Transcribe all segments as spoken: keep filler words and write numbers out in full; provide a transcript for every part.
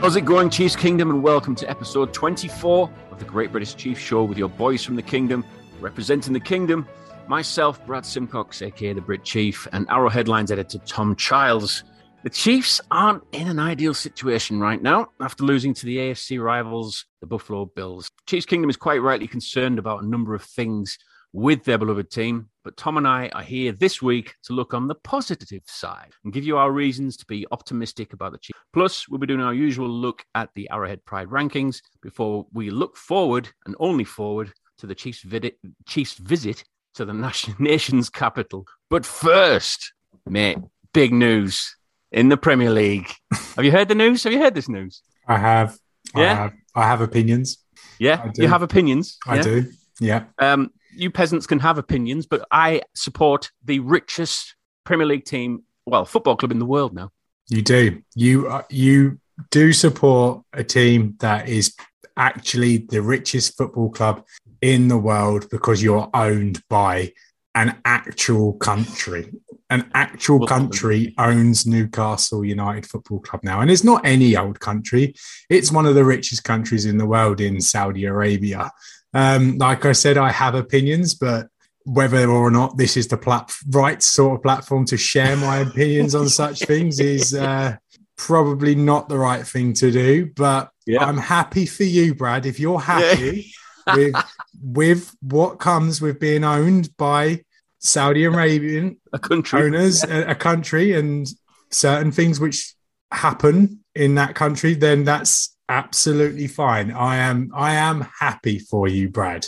How's it going, Chiefs Kingdom, and welcome to episode twenty-four of the Great British Chiefs Show with your boys from the Kingdom, representing the Kingdom, myself, Brad Simcox, aka the Brit Chief, and Arrow Headlines editor Tom Childs. The Chiefs aren't in an ideal situation right now after losing to the A F C rivals, the Buffalo Bills. Chiefs Kingdom is quite rightly concerned about a number of things with their beloved team, but Tom and I are here this week to look on the positive side and give you our reasons to be optimistic about the Chiefs. Plus, we'll be doing our usual look at the Arrowhead Pride rankings before we look forward, and only forward, to the Chiefs, vid- Chiefs visit to the nation's capital. But first, mate, big news in the Premier League. Have you heard the news? Have you heard this news? I have. Yeah? I have, I have opinions. Yeah? You have opinions? I yeah? do. Yeah. Um, you peasants can have opinions, but I support the richest Premier League team, well, football club in the world now. You do. You uh, you do support a team that is actually the richest football club in the world because you're owned by an actual country. An actual country owns Newcastle United Football Club now. And it's not any old country. It's one of the richest countries in the world in Saudi Arabia. Um, like I said, I have opinions, but whether or not this is the plat- right sort of platform to share my opinions on such things is uh, probably not the right thing to do. But yeah. I'm happy for you, Brad, if you're happy yeah. with with what comes with being owned by Saudi Arabian a country. owners, a, a country, and certain things which happen in that country, then that's absolutely fine. I am I am happy for you, Brad.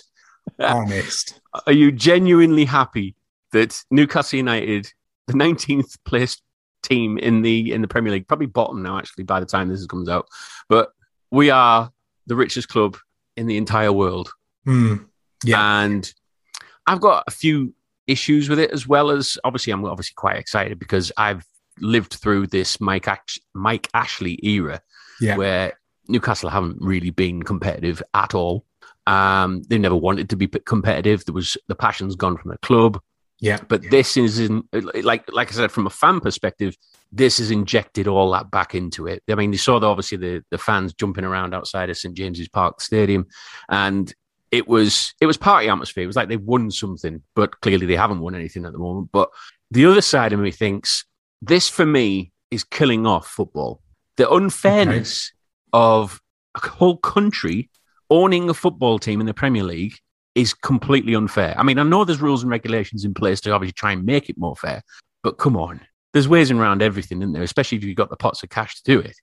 Honest. Are you genuinely happy that Newcastle United, the nineteenth placed team in the in the Premier League, probably bottom now actually by the time this comes out, but we are the richest club in the entire world? Mm, yeah. And I've got a few issues with it, as well as obviously I'm obviously quite excited because I've lived through this Mike Ash- Mike Ashley era yeah. where Newcastle haven't really been competitive at all. Um, they never wanted to be competitive. There was the passion's gone from the club. Yeah, but yeah. this is in, like like I said, from a fan perspective, this has injected all that back into it. I mean, you saw the, obviously the the fans jumping around outside of St James's Park Stadium, and it was it was party atmosphere. It was like they won something, but clearly they haven't won anything at the moment. But the other side of me thinks this, for me, is killing off football. The unfairness okay. of a whole country owning a football team in the Premier League is completely unfair. I mean, I know there's rules and regulations in place to obviously try and make it more fair, but come on. There's ways around everything, isn't there? Especially if you've got the pots of cash to do it.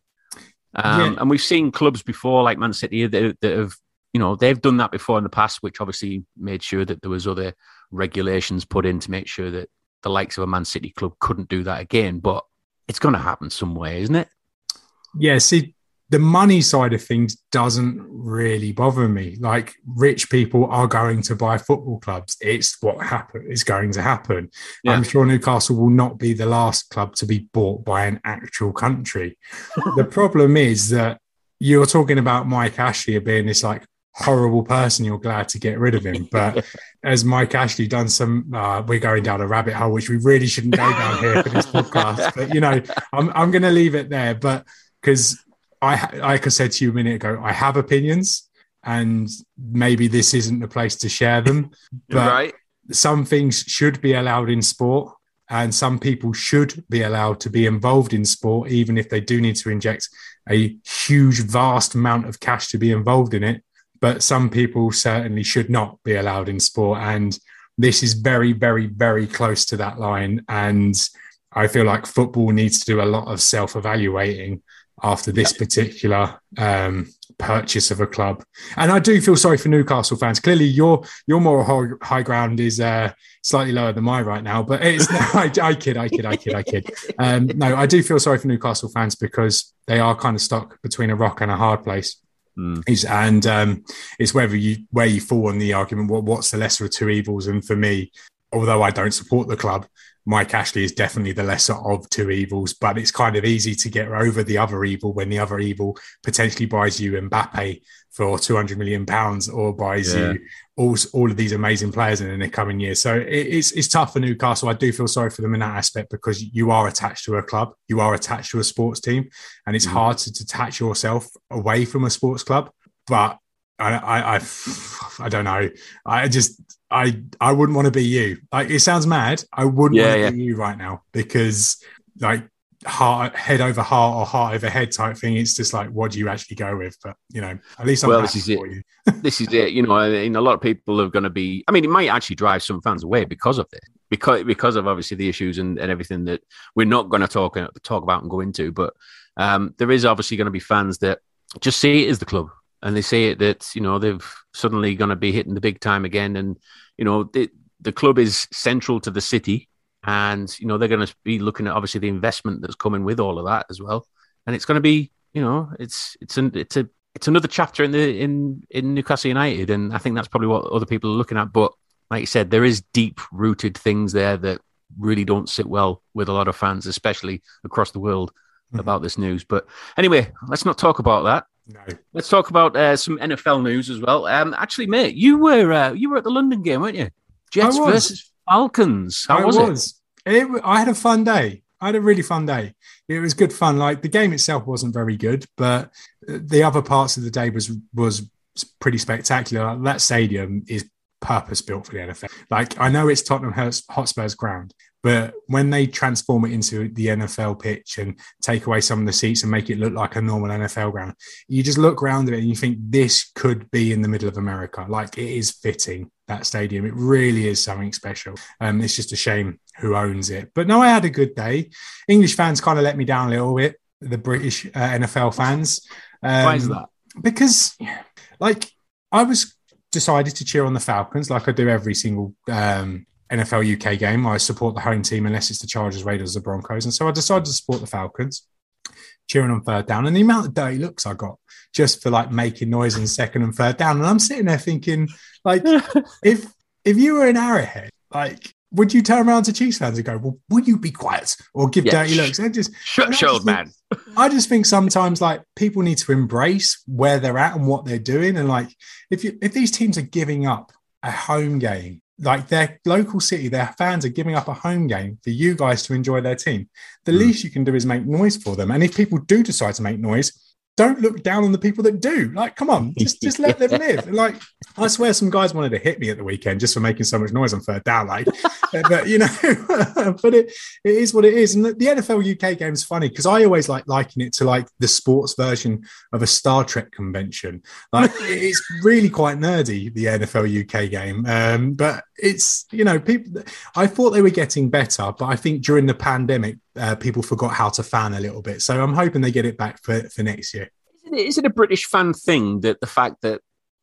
Um, yeah. And we've seen clubs before, like Man City, that, that have, you know, they've done that before in the past, which obviously made sure that there was other regulations put in to make sure that the likes of a Man City club couldn't do that again. But it's going to happen some way, isn't it? Yeah, see, the money side of things doesn't really bother me. Like, rich people are going to buy football clubs. It's what happen- is going to happen. Yeah. I'm sure Newcastle will not be the last club to be bought by an actual country. The problem is that you're talking about Mike Ashley being this like horrible person. You're glad to get rid of him. But as Mike Ashley done some, uh, we're going down a rabbit hole, which we really shouldn't go down here for this podcast. But, you know, I'm, I'm going to leave it there. But because I, like I said to you a minute ago, I have opinions, and maybe this isn't the place to share them. But right. some things should be allowed in sport, and some people should be allowed to be involved in sport, even if they do need to inject a huge, vast amount of cash to be involved in it. But some people certainly should not be allowed in sport. And this is very, very, very close to that line. And I feel like football needs to do a lot of self-evaluating after this particular um, purchase of a club. And I do feel sorry for Newcastle fans. Clearly, your your moral high ground is uh, slightly lower than mine right now, but it's no, I, I kid, I kid, I kid, I kid. Um, no, I do feel sorry for Newcastle fans because they are kind of stuck between a rock and a hard place. Mm. Is and um, it's whether you where you fall on the argument. What what's the lesser of two evils? And for me, although I don't support the club, Mike Ashley is definitely the lesser of two evils, but it's kind of easy to get over the other evil when the other evil potentially buys you Mbappe for two hundred million pounds or buys yeah. you all, all of these amazing players in the coming years. So it, it's, it's tough for Newcastle. I do feel sorry for them in that aspect because you are attached to a club, you are attached to a sports team, and it's mm. hard to detach yourself away from a sports club. But I, I, I, I don't know. I just... I, I wouldn't want to be you. Like, it sounds mad. I wouldn't yeah, want to yeah. be you right now because, like, heart head over heart or heart over head type thing. It's just like, what do you actually go with? But you know, at least I'm well, happy this is for it. you. This is it. You know, I mean, a lot of people are going to be. I mean, it might actually drive some fans away because of this, because because of obviously the issues and, and everything that we're not going to talk talk about and go into. But um, there is obviously going to be fans that just see it as the club. And they say it that, you know, they've suddenly going to be hitting the big time again. And, you know, the, the club is central to the city. And, you know, they're going to be looking at, obviously, the investment that's coming with all of that as well. And it's going to be, you know, it's it's an, it's a it's another chapter in the in, in Newcastle United. And I think that's probably what other people are looking at. But like you said, there is deep-rooted things there that really don't sit well with a lot of fans, especially across the world, mm-hmm. about this news. But anyway, let's not talk about that. No. Let's talk about uh, some N F L news as well. Um, actually, mate, you were uh, you were at the London game, weren't you? Jets versus Falcons. How I was, was it? it? I had a fun day. I had a really fun day. It was good fun. Like the game itself wasn't very good, but the other parts of the day was was pretty spectacular. Like, that stadium is purpose built for the N F L. Like I know it's Tottenham Hotspur's ground, but when they transform it into the N F L pitch and take away some of the seats and make it look like a normal N F L ground, you just look around it and you think this could be in the middle of America. Like it is fitting, that stadium. It really is something special. Um, it's just a shame who owns it. But no, I had a good day. English fans kind of let me down a little bit, the British uh, N F L fans. Um, Why is that? Because, like, I was decided to cheer on the Falcons like I do every single um, N F L U K game. I support the home team unless it's the Chargers, Raiders, or Broncos. And so I decided to support the Falcons, cheering on third down. And the amount of dirty looks I got just for like making noise in second and third down. And I'm sitting there thinking, like, if if you were in Arrowhead, like, would you turn around to Chiefs fans and go, well, would you be quiet or give yeah, dirty sh- looks? And just shut shut man. I just think sometimes like people need to embrace where they're at and what they're doing. And like, if you if these teams are giving up a home game, like their local city, their fans are giving up a home game for you guys to enjoy their team, the mm. least you can do is make noise for them. And if people do decide to make noise, don't look down on the people that do. Like, come on, just just let them live. Like, I swear some guys wanted to hit me at the weekend just for making so much noise on third down. Like, but you know, but it it is what it is. And the N F L U K game is funny because I always like liken it to like the sports version of a Star Trek convention. Like, it's really quite nerdy, the N F L U K game. Um, but it's, you know, people. I thought they were getting better, but I think during the pandemic, Uh, people forgot how to fan a little bit. So I'm hoping they get it back for, for next year. Is it, is it a British fan thing that the fact that,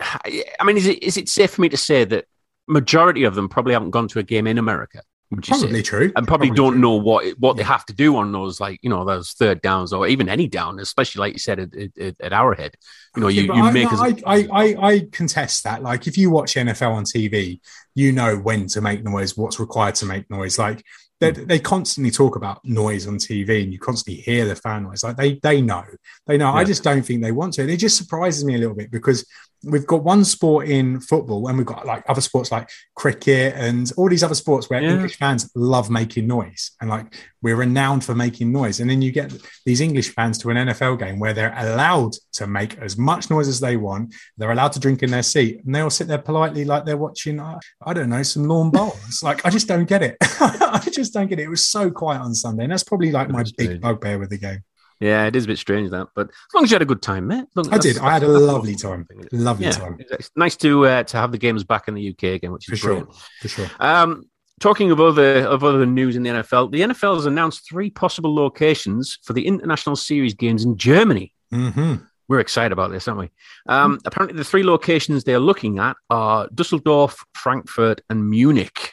I mean, is it is it safe for me to say that majority of them probably haven't gone to a game in America? Would you probably say? True. And probably, probably don't true. know what what yeah. they have to do on those, like, you know, those third downs or even any down, especially like you said at, at, at Arrowhead. You know, you, yeah, you I, make no, as... I, I, I, I contest that. Like, if you watch N F L on T V, you know when to make noise, what's required to make noise. Like, They, they constantly talk about noise on T V and you constantly hear the fan noise. Like they they know. They know. Yeah. I just don't think they want to. And it just surprises me a little bit because we've got one sport in football and we've got like other sports like cricket and all these other sports where yeah. English fans love making noise. And like we're renowned for making noise. And then you get these English fans to an N F L game where they're allowed to make as much noise as they want. They're allowed to drink in their seat and they all sit there politely like they're watching, uh, I don't know, some lawn bowls. Like, I just don't get it. I just don't get it. It was so quiet on Sunday. And that's probably like my big bugbear with the game. Yeah, it is a bit strange that, but as long as you had a good time, mate. Look, I did. I had a lovely time. Lovely yeah, time. It's nice to uh, to have the games back in the U K again, which is for brilliant. sure. For sure. Um, talking of other of other news in the N F L, the N F L has announced three possible locations for the International Series games in Germany. Mm-hmm. We're excited about this, aren't we? Um, mm-hmm. Apparently, the three locations they're looking at are Dusseldorf, Frankfurt, and Munich.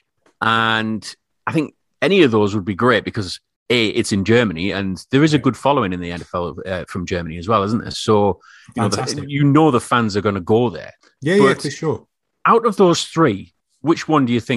And I think any of those would be great because A, it's in Germany, and there is a good following in the N F L uh, from Germany as well, isn't there? So you know, the, you know the fans are going to go there. Yeah, but yeah, for sure. Out of those three, which one do you think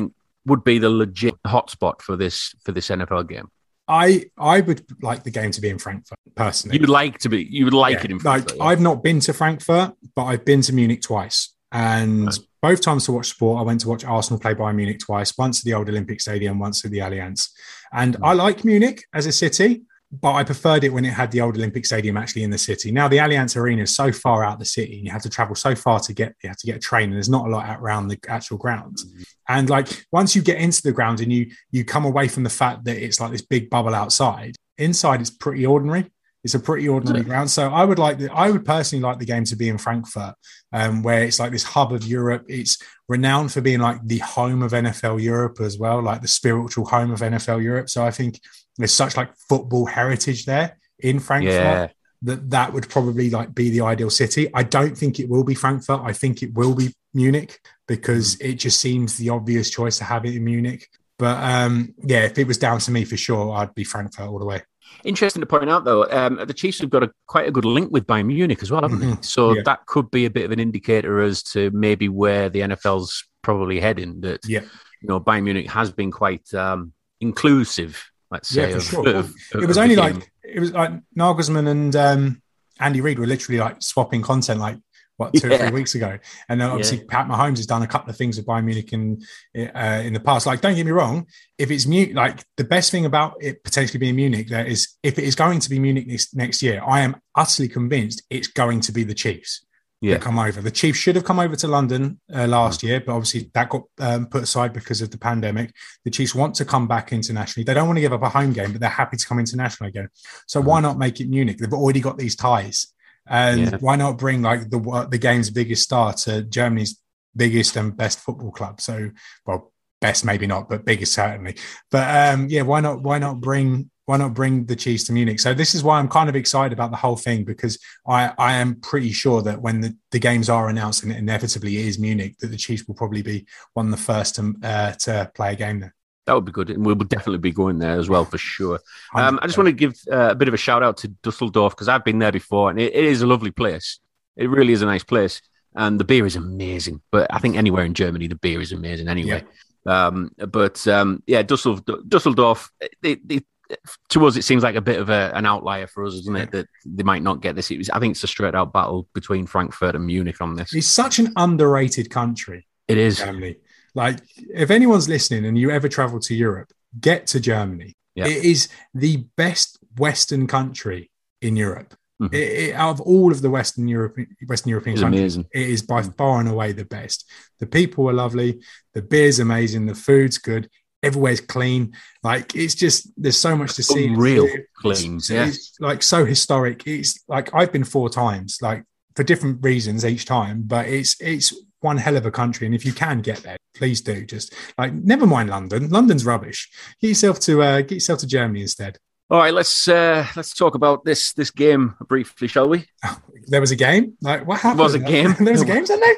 would be the legit hotspot for this for this N F L game? I I would like the game to be in Frankfurt personally. You would like to be. You would like yeah, it in Frankfurt. Like yeah. I've not been to Frankfurt, but I've been to Munich twice, and right. both times to watch sport. I went to watch Arsenal play Bayern Munich twice. Once at the old Olympic Stadium, once at the Allianz. And mm. I like Munich as a city, but I preferred it when it had the old Olympic Stadium actually in the city. Now the Allianz Arena is so far out the city, and you have to travel so far to get. You have to get a train, and there's not a lot out around the actual ground. Mm. And like once you get into the ground and you you come away from the fact that it's like this big bubble outside, inside it's pretty ordinary. It's a pretty ordinary yeah. ground. So I would like the, I would personally like the game to be in Frankfurt, um, where it's like this hub of Europe. It's renowned for being like the home of N F L Europe as well, like the spiritual home of N F L Europe. So I think there's such like football heritage there in Frankfurt. Yeah. that that would probably like be the ideal city. I don't think it will be Frankfurt. I think it will be Munich because mm. it just seems the obvious choice to have it in Munich. But um, yeah, if it was down to me for sure, I'd be Frankfurt all the way. Interesting to point out, though, um, the Chiefs have got a quite a good link with Bayern Munich as well, haven't mm-hmm. they? So yeah. that could be a bit of an indicator as to maybe where the N F L's probably heading. That yeah. you know, Bayern Munich has been quite um, inclusive. Let's say yeah, for of, sure. Of, of, it was only like it was like Nagelsmann and um, Andy Reid were literally like swapping content like what two yeah. or three weeks ago, and then obviously yeah. Pat Mahomes has done a couple of things with Bayern Munich in uh, in the past. Like, don't get me wrong, if it's Munich, like the best thing about it potentially being Munich, there is if it is going to be Munich next, next year, I am utterly convinced it's going to be the Chiefs. Yeah. That come over. The Chiefs should have come over to London uh, last year, but obviously that got um, put aside because of the pandemic. The Chiefs want to come back internationally. They don't want to give up a home game, but they're happy to come international again. So mm. why not make it Munich? They've already got these ties. And yeah. why not bring like the the game's biggest star to Germany's biggest and best football club? So, well, best maybe not, but biggest certainly. But um, yeah, why not? Why not bring? Why not bring the Chiefs to Munich? So this is why I'm kind of excited about the whole thing, because I, I am pretty sure that when the, the games are announced and it inevitably is Munich, that the Chiefs will probably be one of the first to, uh, to play a game there. That would be good. And we'll definitely be going there as well, for sure. Um, I just want to give uh, a bit of a shout out to Dusseldorf, because I've been there before and it, it is a lovely place. It really is a nice place. And the beer is amazing. But I think anywhere in Germany, the beer is amazing anyway. Yeah. Um, but um, yeah, Dusseldorf, Dusseldorf they, they, to us, it seems like a bit of a, an outlier for us, isn't it? That they might not get this. It was, I think it's a straight out battle between Frankfurt and Munich on this. It's such an underrated country. It is. Germany. Like, if anyone's listening and you ever travel to Europe, get to Germany. Yeah. It is the best Western country in Europe. Mm-hmm. It, it, out of all of the Western Europe, Western European it's countries, amazing. It is by far and away the best. The people are lovely. The beer's amazing. The food's good. Everywhere's clean. Like, it's just, there's so much to see. Real it's, clean. It's, yeah. it's like so historic. It's like, I've been four times, like for different reasons each time, but it's, it's one hell of a country. And if you can get there, please do. Just like, never mind London. London's rubbish. Get yourself to, uh, get yourself to Germany instead. All right, let's uh, let's talk about this this game briefly, shall we? Oh, there was a game? Like, what happened? There was a game. There was a game, Sunday?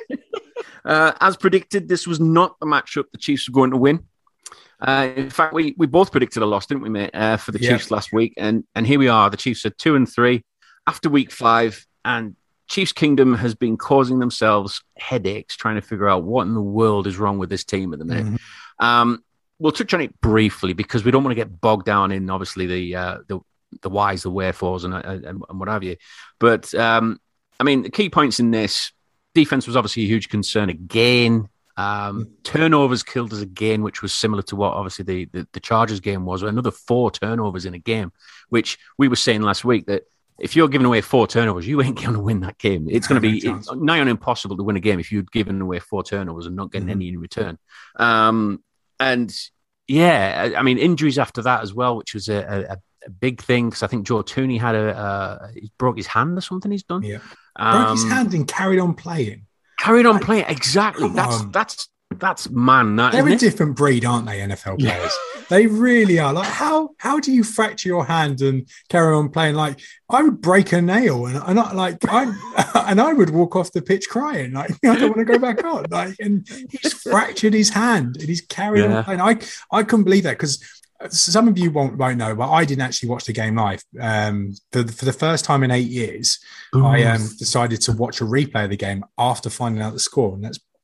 uh, as predicted, this was not the matchup the Chiefs were going to win. Uh, in fact, we, we both predicted a loss, didn't we, mate, uh, for the yeah. Chiefs last week? And and here we are. The Chiefs are two and three after week five, and Chiefs Kingdom has been causing themselves headaches trying to figure out what in the world is wrong with this team at the minute. Mm-hmm. Um, we'll touch on it briefly because we don't want to get bogged down in obviously the uh, the the whys, the wherefores, and and, and what have you. But um, I mean, the key points in this: defense was obviously a huge concern again. Um, turnovers killed us again, which was similar to what obviously the, the, the Chargers game was. Another four turnovers in a game, which we were saying last week that if you're giving away four turnovers, you ain't going to win that game. It's going to be it's nigh on impossible to win a game if you'd given away four turnovers and not getting mm-hmm. any in return. Um, and yeah, I mean, injuries after that as well, which was a, a, a big thing because I think Joe Tooney had a uh, he broke his hand or something. He's done. Yeah, um, broke his hand and carried on playing. Carried on playing, exactly. That's on. that's that's man. That, They're a it? different breed, aren't they? N F L players. Yeah. They really are. Like, how how do you fracture your hand and carry on playing? Like, I would break a nail and and I, like I and I would walk off the pitch crying. Like, I don't want to go back on. Like, and he's fractured his hand and he's carried yeah. on playing. I I couldn't believe that because. Some of you won't, won't know, but I didn't actually watch the game live. Um, for, the, for the first time in eight years, Ooh. I um, decided to watch a replay of the game after finding out the score. And that's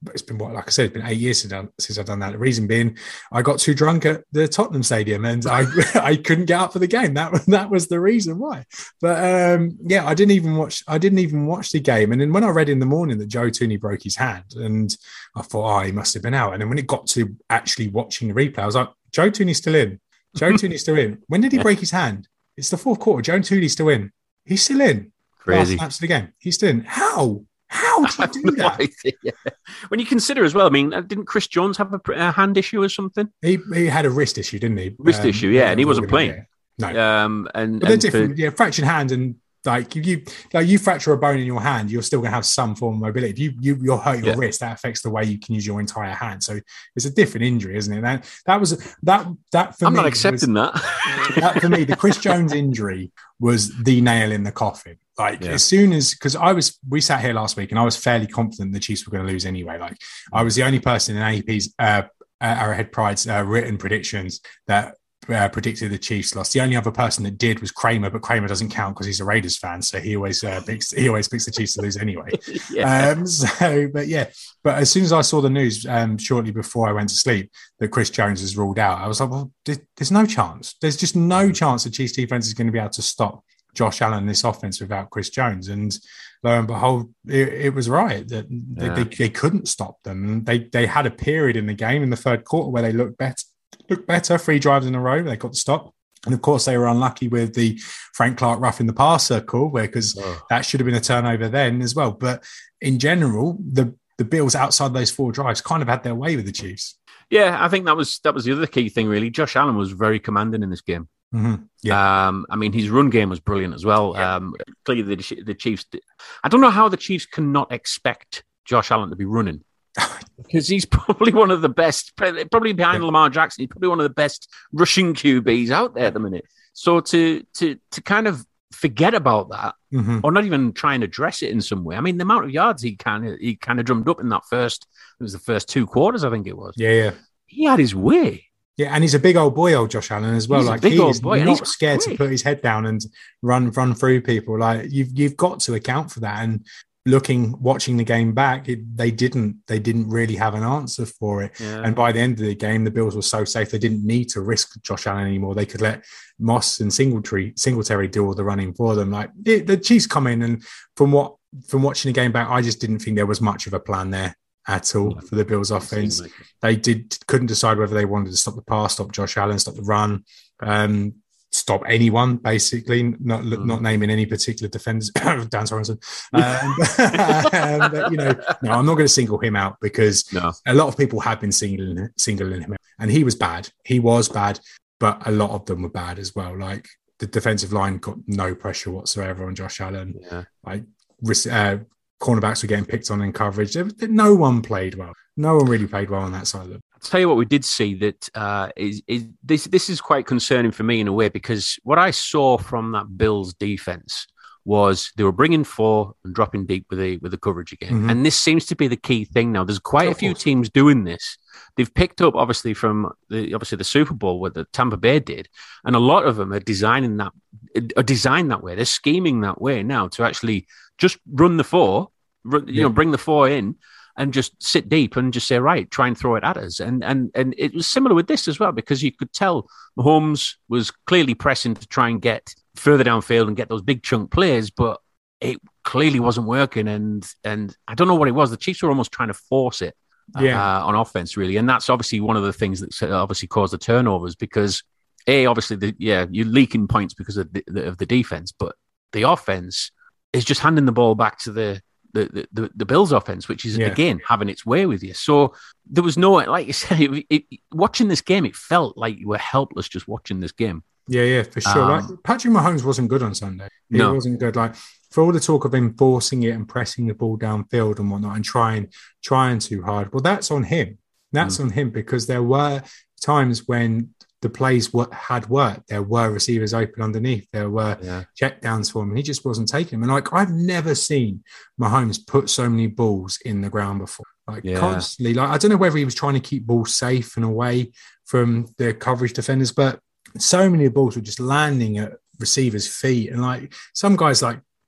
it's been what, like I said, it's been eight years since, I, since I've done that. The reason being, I got too drunk at the Tottenham Stadium and I I couldn't get up for the game. That was that was the reason why. But um, yeah, I didn't even watch. I didn't even watch the game. And then when I read in the morning that Joe Tooney broke his hand, and I thought, oh, he must have been out. And then when it got to actually watching the replay, I was like, Joe Tooney's still in. Joe Tooney's still in. When did he break his hand? It's the fourth quarter. Joe Tooney's still in. He's still in. Crazy. Last laps of the game. He's still in. How? How did you do that? No, when you consider as well, I mean, didn't Chris Jones have a, a hand issue or something? He he had a wrist issue, didn't he? Wrist um, issue, yeah, and he wasn't playing. No, um, and, but they're and different. for, yeah, fractured hand and like you, you like you fracture a bone in your hand, you're still going to have some form of mobility. If you you you hurt your yeah. wrist, that affects the way you can use your entire hand. So it's a different injury, isn't it? That that was that that for I'm me. not accepting was, that. that for me, the Chris Jones injury was the nail in the coffin. Like yeah. as soon as, because I was, we sat here last week and I was fairly confident the Chiefs were going to lose anyway. Like I was the only person in A P's, uh, Arrowhead Pride's uh, written predictions that uh, predicted the Chiefs lost. The only other person that did was Kramer, but Kramer doesn't count because he's a Raiders fan, so he always uh, picks, he always picks the Chiefs to lose anyway. yeah. Um, so, but yeah, but as soon as I saw the news um, shortly before I went to sleep that Chris Jones was ruled out, I was like, well, there's no chance. There's just no chance the Chiefs defense is going to be able to stop Josh Allen in this offense without Chris Jones. And lo and behold, it, it was right that they, yeah. they, they couldn't stop them. They they had a period in the game in the third quarter where they looked better, looked better, three drives in a row. They got the stop. And of course, they were unlucky with the Frank Clark roughing the passer call, where because oh. that should have been a turnover then as well. But in general, the the Bills outside those four drives kind of had their way with the Chiefs. Yeah, I think that was that was the other key thing, really. Josh Allen was very commanding in this game. Mm-hmm. Yeah, um, I mean, his run game was brilliant as well. Yeah. Um, clearly, the, the Chiefs. I don't know how the Chiefs cannot expect Josh Allen to be running because he's probably one of the best, probably behind yeah. Lamar Jackson. He's probably one of the best rushing Q Bs out there at the minute. So to to to kind of forget about that, mm-hmm. or not even try and address it in some way. I mean, the amount of yards he kind of he kind of drummed up in that first, it was the first two quarters, I think it was. Yeah, yeah. He had his way. Yeah, and he's a big old boy, old Josh Allen as well. He's like a big he old is boy, not scared quick. to put his head down and run run through people. Like you've you've got to account for that. And looking, watching the game back, it, they didn't they didn't really have an answer for it. Yeah. And by the end of the game, the Bills were so safe they didn't need to risk Josh Allen anymore. They could let Moss and Singletary Singletary do all the running for them. Like the, the Chiefs come in, and from what from watching the game back, I just didn't think there was much of a plan there at all for the Bills offense. They did couldn't decide whether they wanted to stop the pass, stop Josh Allen, stop the run, um, stop anyone, basically, not mm. not naming any particular defenders. Dan Sorensen. Um, um, but, you know, no, I'm not going to single him out because no. a lot of people have been singling, singling him out. And he was bad. He was bad, but a lot of them were bad as well. Like the defensive line got no pressure whatsoever on Josh Allen. Yeah. Like, uh, cornerbacks were getting picked on in coverage. No one played well. No one really played well on that side of it. I'll tell you what we did see that uh, is, is this this is quite concerning for me in a way, because what I saw from that Bills defense was they were bringing four and dropping deep with the with the coverage again. Mm-hmm. And this seems to be the key thing now. There's quite a few teams doing this. They've picked up obviously from the obviously the Super Bowl what the Tampa Bay did, and a lot of them are designing that are designed that way. They're scheming that way now to actually just run the four. You know, bring the four in and just sit deep and just say, right, try and throw it at us. And and and it was similar with this as well, because you could tell Mahomes was clearly pressing to try and get further downfield and get those big chunk plays, but it clearly wasn't working. And and I don't know what it was. The Chiefs were almost trying to force it yeah. uh, on offense, really. And that's obviously one of the things that obviously caused the turnovers, because A, obviously, the, yeah, you're leaking points because of the, of the defense, but the offense is just handing the ball back to the The, the the Bills offense, which is, yeah. again, having its way with you. So there was no, like you said, it, it, watching this game, it felt like you were helpless just watching this game. Yeah, yeah, for sure. Um, like Patrick Mahomes wasn't good on Sunday. He no. wasn't good. Like for all the talk of him forcing it and pressing the ball downfield and whatnot and trying trying too hard, well, that's on him. That's mm. on him, because there were times when the plays had worked. There were receivers open underneath. There were yeah. check downs for him. And he just wasn't taking them. And like, I've never seen Mahomes put so many balls in the ground before. Like yeah. constantly. Like, I don't know whether he was trying to keep balls safe and away from the coverage defenders, but so many balls were just landing at receivers' feet. And like some guys, like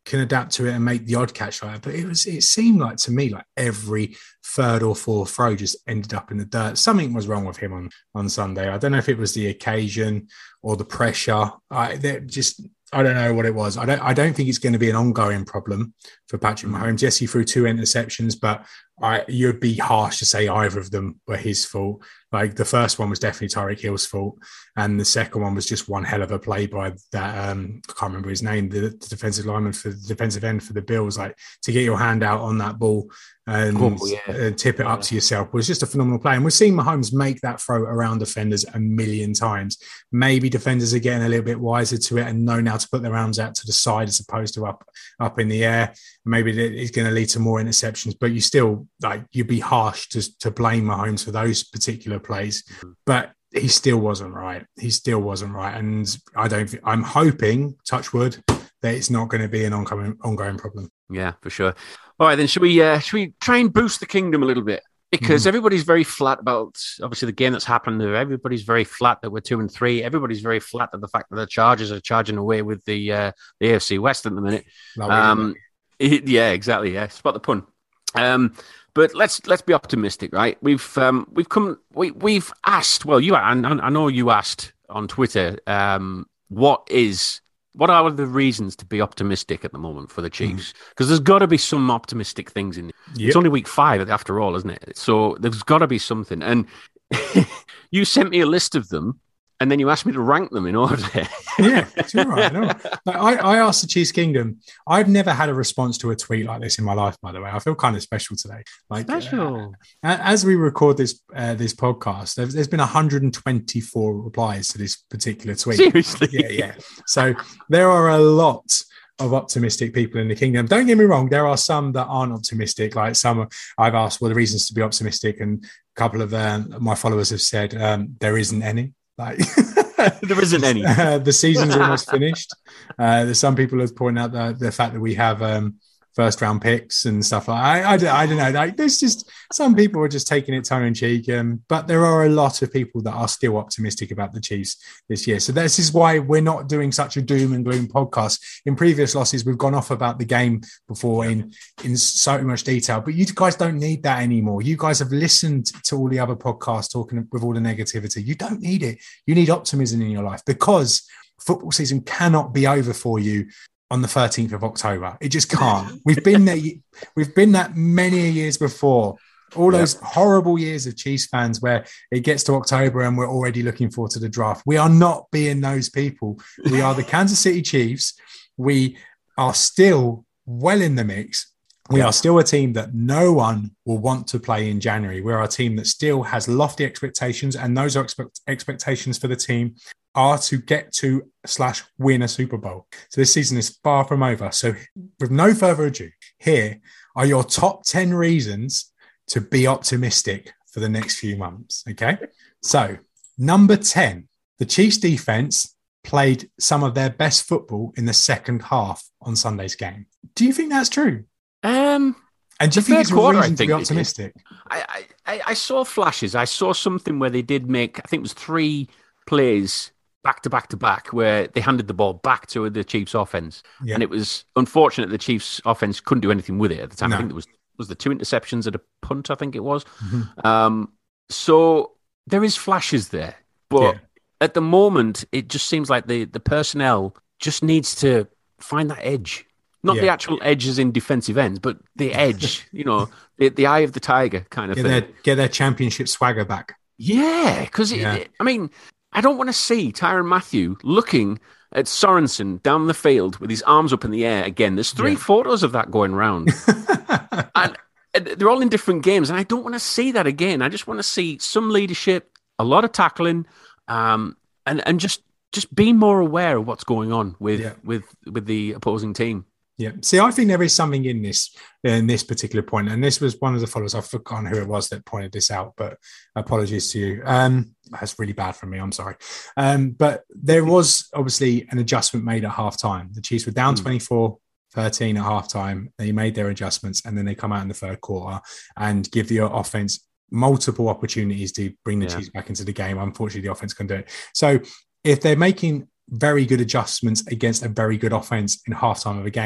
can adapt to it and make the odd catch like that. But it was, it seemed like to me like every third or fourth throw just ended up in the dirt. Something was wrong with him on, on Sunday. I don't know if it was the occasion or the pressure. I just, I don't know what it was. I don't, I don't think it's going to be an ongoing problem for Patrick Mahomes. Yes, he threw two interceptions, but I, you'd be harsh to say either of them were his fault. Like the first one was definitely Tyreek Hill's fault, and the second one was just one hell of a play by that. Um, I can't remember his name, the, the defensive lineman for the defensive end for the Bills. Like to get your hand out on that ball and cool, yeah. uh, tip it yeah. up to yourself was just a phenomenal play. And we've seen Mahomes make that throw around defenders a million times. Maybe defenders are getting a little bit wiser to it and know now to put their arms out to the side as opposed to up up in the air. Maybe it's going to lead to more interceptions, but you still like you'd be harsh to to blame Mahomes for those particular plays. But he still wasn't right. He still wasn't right, and I don't. I'm hoping, touch wood, that it's not going to be an ongoing ongoing problem. Yeah, for sure. All right, then should we uh, should we try and boost the kingdom a little bit? Because mm. everybody's very flat about obviously the game that's happened. Everybody's very flat that we're two and three. Everybody's very flat at the fact that the Chargers are charging away with the uh, the A F C West at the minute. Um, it, yeah, exactly. Yeah, spot the pun. Um, but let's let's be optimistic, right? We've um, we've come we we've asked. Well, you I, I know you asked on Twitter. Um, what is What are the reasons to be optimistic at the moment for the Chiefs? Because mm. there's got to be some optimistic things in it. Yep. It's only week five after all, isn't it? So there's got to be something. And you sent me a list of them, and then you asked me to rank them in order. Yeah, it's all right. No. Like I, I asked the Chiefs Kingdom. I've never had a response to a tweet like this in my life, by the way. I feel kind of special today. Like special. Uh, as we record this uh, this podcast, there's, there's been one hundred twenty-four replies to this particular tweet. Seriously? Yeah, yeah. So there are a lot of optimistic people in the kingdom. Don't get me wrong, there are some that aren't optimistic. Like some I've asked what well, the reasons to be optimistic, and a couple of um, my followers have said um, there isn't any. Like there isn't any. Uh, the season's almost finished. Uh, there's some people have pointed out the, the fact that we have um, first round picks and stuff like I, I, I don't know. Like there's just some people are just taking it tongue in cheek, um, but there are a lot of people that are still optimistic about the Chiefs this year. So this is why we're not doing such a doom and gloom podcast. In previous losses, we've gone off about the game before in in so much detail, but you guys don't need that anymore. You guys have listened to all the other podcasts talking with all the negativity. You don't need it. You need optimism in your life because football season cannot be over for you on the thirteenth of October. It just can't. We've been there. We've been that many years before. All those yep. horrible years of Chiefs fans where it gets to October and we're already looking forward to the draft. We are not being those people. We are the Kansas City Chiefs. We are still well in the mix. We are still a team that no one will want to play in January. We're a team that still has lofty expectations, and those are expect- expectations for the team are to get to slash win a Super Bowl. So this season is far from over. So with no further ado, here are your top ten reasons to be optimistic for the next few months. Okay. So number ten, the Chiefs defense played some of their best football in the second half on Sunday's game. Do you think that's true? Um, and do you think it's a quarter, reason to be optimistic? I, I, I saw flashes. I saw something where they did make, I think it was three plays back to back to back where they handed the ball back to the Chiefs offense. Yeah. And it was unfortunate the Chiefs offense couldn't do anything with it at the time. No. I think it was, was the two interceptions at a punt, I think it was. Mm-hmm. Um, so there is flashes there. But yeah. at the moment, it just seems like the, the personnel just needs to find that edge. Not yeah. the actual edges in defensive ends, but the edge, you know, the, the eye of the tiger kind of get thing. Their, get their championship swagger back. Yeah, because, yeah. I mean, I don't want to see Tyrann Mathieu looking at Sorensen down the field with his arms up in the air again. There's three yeah. photos of that going around. and, and they're all in different games, and I don't want to see that again. I just want to see some leadership, a lot of tackling, um, and, and just, just being more aware of what's going on with, yeah. with, with the opposing team. Yeah. See, I think there is something in this, in this particular point. And this was one of the followers, I've forgotten who it was that pointed this out, but apologies to you. Um, that's really bad from me. I'm sorry. Um, but there was obviously an adjustment made at halftime. The Chiefs were down mm. twenty-four thirteen at halftime. They made their adjustments and then they come out in the third quarter and give the offense multiple opportunities to bring the yeah. Chiefs back into the game. Unfortunately, the offense couldn't do it. So if they're making very good adjustments against a very good offense in halftime of a game,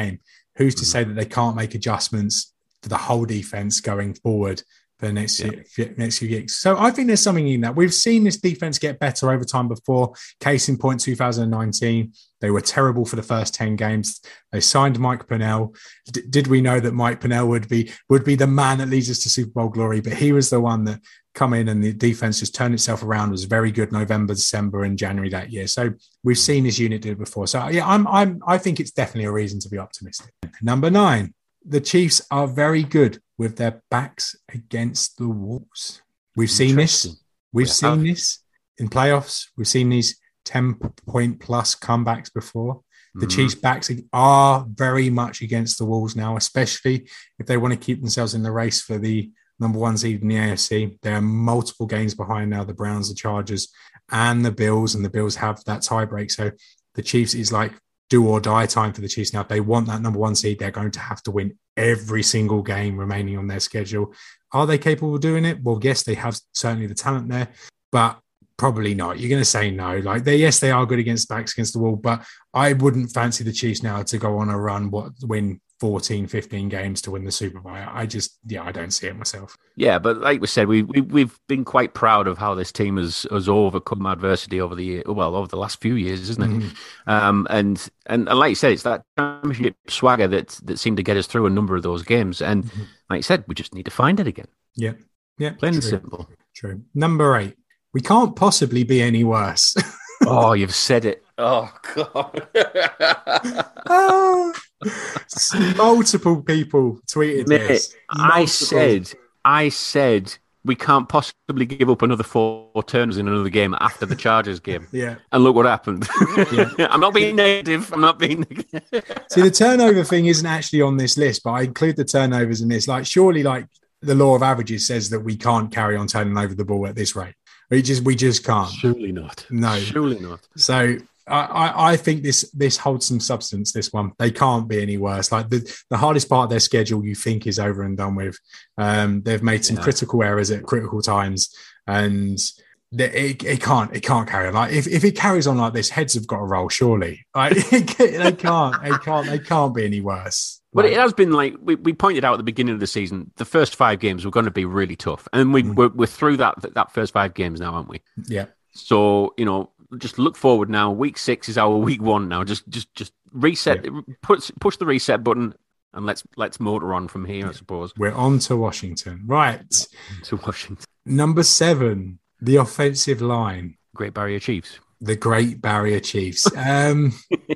who's to say that they can't make adjustments for the whole defense going forward for the next, yeah. few, next few weeks? So I think there's something in that. We've seen this defense get better over time before. Case in point, two thousand nineteen, they were terrible for the first ten games. They signed Mike Pennell. D- did we know that Mike Pennell would be would be the man that leads us to Super Bowl glory? But he was the one that come in and the defense just turned itself around, was very good November, December, and January that year. So we've seen this unit do it before. So yeah, I'm I'm I think it's definitely a reason to be optimistic. Number nine, the Chiefs are very good with their backs against the walls. We've seen this. We've yeah. seen this in playoffs. We've seen these ten-point plus comebacks before. The mm. Chiefs' backs are very much against the walls now, especially if they want to keep themselves in the race for the number one seed in the A F C. There are multiple games behind now, the Browns, the Chargers, and the Bills, and the Bills have that tie break. So the Chiefs is like do or die time for the Chiefs now. If they want that number one seed, they're going to have to win every single game remaining on their schedule. Are they capable of doing it? Well, yes, they have certainly the talent there, but probably not. You're going to say no. Like they, yes, they are good against backs against the wall, but I wouldn't fancy the Chiefs now to go on a run, what win fourteen, fifteen games to win the Super Bowl. I just, yeah, I don't see it myself. Yeah, but like we said, we, we, we've been quite proud of how this team has, has overcome adversity over the year, well, over the last few years, isn't it? Mm-hmm. Um, and, and and like you said, it's that championship swagger that that seemed to get us through a number of those games. And mm-hmm. like you said, we just need to find it again. Yeah, yeah, plain and simple. True. Number eight, we can't possibly be any worse. Oh, you've said it. Oh, God. oh, multiple people tweeted Mate, this. Multiple. I said, I said we can't possibly give up another four turns in another game after the Chargers game. Yeah. And look what happened. Yeah. I'm not being negative. I'm not being negative. See, the turnover thing isn't actually on this list, but I include the turnovers in this. Like, surely, like, the law of averages says that we can't carry on turning over the ball at this rate. We just, we just can't. Surely not. No. Surely not. So I, I, I think this this holds some substance, this one. They can't be any worse. Like the, the hardest part of their schedule you think is over and done with. Um, they've made some yeah. critical errors at critical times, and they, it, it can't it can't carry on. Like if, if it carries on like this, heads have got to roll, surely. Like they can't, they can't, they can't be any worse. But it has been like we, we pointed out at the beginning of the season, the first five games were going to be really tough. And we, mm. we're, we're through that that first five games now, aren't we? Yeah. So, you know, just look forward now. Week six is our week one now. Just just just reset, yeah. push, push the reset button and let's let's motor on from here, I suppose. We're on to Washington. Right. To Washington. Number seven, the offensive line. Great Barrier Chiefs. The Great Barrier Chiefs. Um,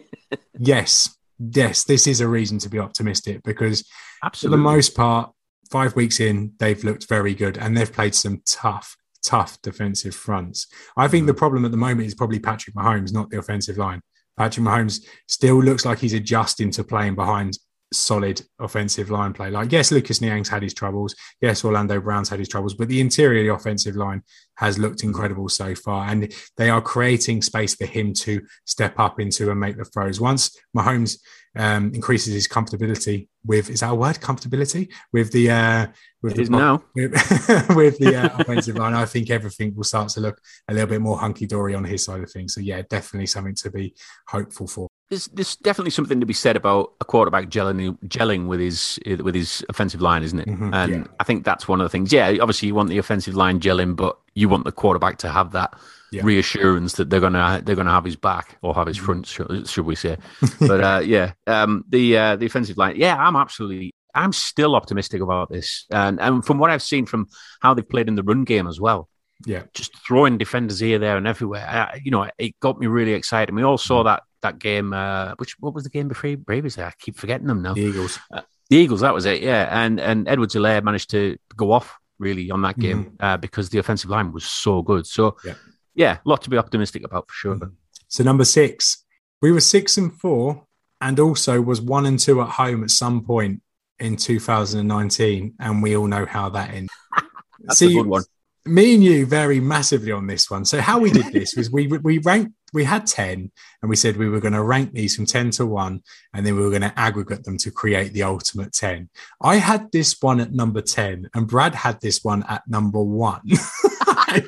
yes. Yes, this is a reason to be optimistic because Absolutely. For the most part, five weeks in, they've looked very good and they've played some tough, tough defensive fronts. I think mm. the problem at the moment is probably Patrick Mahomes, not the offensive line. Patrick Mahomes still looks like he's adjusting to playing behind solid offensive line play. Like, yes, Lucas Niang's had his troubles. Yes, Orlando Brown's had his troubles, but the interior of the offensive line has looked incredible so far. And they are creating space for him to step up into and make the throws. Once Mahomes um, increases his comfortability with, is that a word? Comfortability? With the, uh, with it the, is now. With, with the uh, offensive line, I think everything will start to look a little bit more hunky-dory on his side of things. So yeah, definitely something to be hopeful for. There's, there's definitely something to be said about a quarterback gelling, gelling with his with his offensive line, isn't it? Mm-hmm, and yeah. I think that's one of the things. Yeah, obviously you want the offensive line gelling, but you want the quarterback to have that yeah. reassurance that they're gonna they're gonna have his back or have his front, should, should we say? But uh, yeah, um, the uh, the offensive line. Yeah, I'm absolutely. I'm still optimistic about this, and and from what I've seen from how they've played in the run game as well. Yeah, just throwing defenders here, there, and everywhere. I, you know, it got me really excited. We all saw that. That game, uh, which what was the game before Braves? I keep forgetting them now. The Eagles. Uh, the Eagles, that was it, yeah. And and Edwards-Helaire managed to go off really on that game mm-hmm. uh, because the offensive line was so good. So, yeah, yeah a lot to be optimistic about for sure. Mm-hmm. So number six, we were six and four, and also was one and two at home at some point in two thousand nineteen, and we all know how that ended. That's See, a good one. Me and you vary massively on this one. So how we did this was we we ranked. We had ten and we said we were going to rank these from ten to one and then we were going to aggregate them to create the ultimate ten. I had this one at number ten and Brad had this one at number one.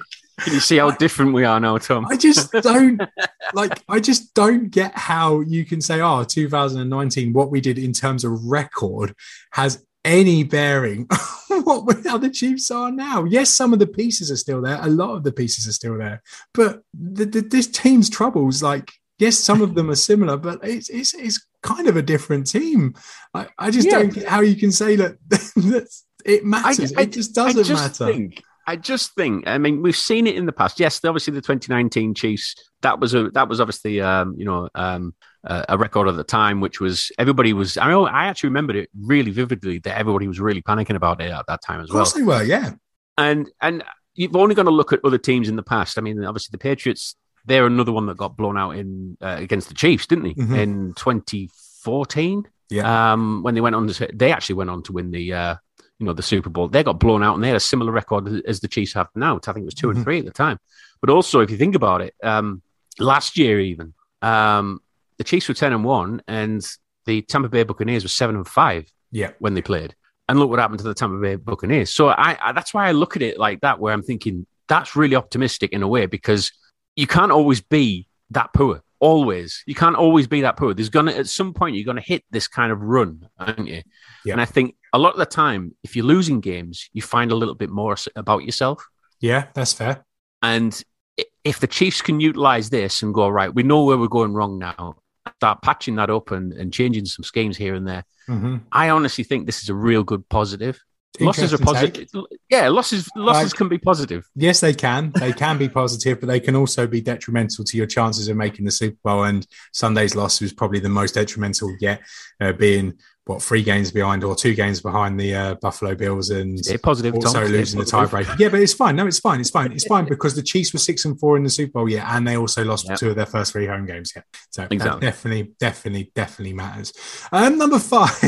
Can you see how different we are now, Tom? I just don't like. I just don't get how you can say, "Oh, two thousand nineteen, what we did in terms of record has any bearing on what how the Chiefs are now." Yes, some of the pieces are still there. A lot of the pieces are still there, but the, the, this team's troubles, like, yes, some of them are similar, but it's it's, it's kind of a different team. I, I just yeah. don't get how you can say that, that it matters. I, I, it just doesn't I just matter. Think, I just think. I mean, we've seen it in the past. Yes, obviously the twenty nineteen Chiefs. That was a that was obviously um, you know um, uh, a record at the time, which was everybody was. I know I actually remembered it really vividly that everybody was really panicking about it at that time as well. Of course they were, yeah. And and you've only got to look at other teams in the past. I mean, obviously the Patriots. They're another one that got blown out in uh, against the Chiefs, didn't they? Mm-hmm. In twenty fourteen, yeah. Um, when they went on, to, they actually went on to win the. Uh, you know, the Super Bowl. They got blown out and they had a similar record as the Chiefs have now. I think it was two mm-hmm. and three at the time. But also, if you think about it, um, last year even, um, the Chiefs were ten and one and the Tampa Bay Buccaneers were seven and five yeah. when they played. And look what happened to the Tampa Bay Buccaneers. So I, I that's why I look at it like that, where I'm thinking that's really optimistic in a way, because you can't always be that poor. Always. You can't always be that poor. There's going to, at some point, you're going to hit this kind of run, aren't you? Yeah. And I think a lot of the time, if you're losing games, you find a little bit more about yourself. Yeah, that's fair. And if the Chiefs can utilize this and go, right, we know where we're going wrong now, start patching that up and, and changing some schemes here and there, mm-hmm. I honestly think this is a real good positive. Losses are positive. Take. Yeah, losses losses like, can be positive. Yes, they can. They can be positive, but they can also be detrimental to your chances of making the Super Bowl. And Sunday's loss was probably the most detrimental yet, uh, being what three games behind or two games behind the uh, Buffalo Bills, and yeah, positive, also Tom. losing yeah, the tiebreaker. Yeah, but it's fine. No, it's fine. It's fine. It's fine because the Chiefs were six and four in the Super Bowl, yeah, and they also lost yep. two of their first three home games. Yeah, so exactly. that definitely, definitely, definitely matters. Um, number five,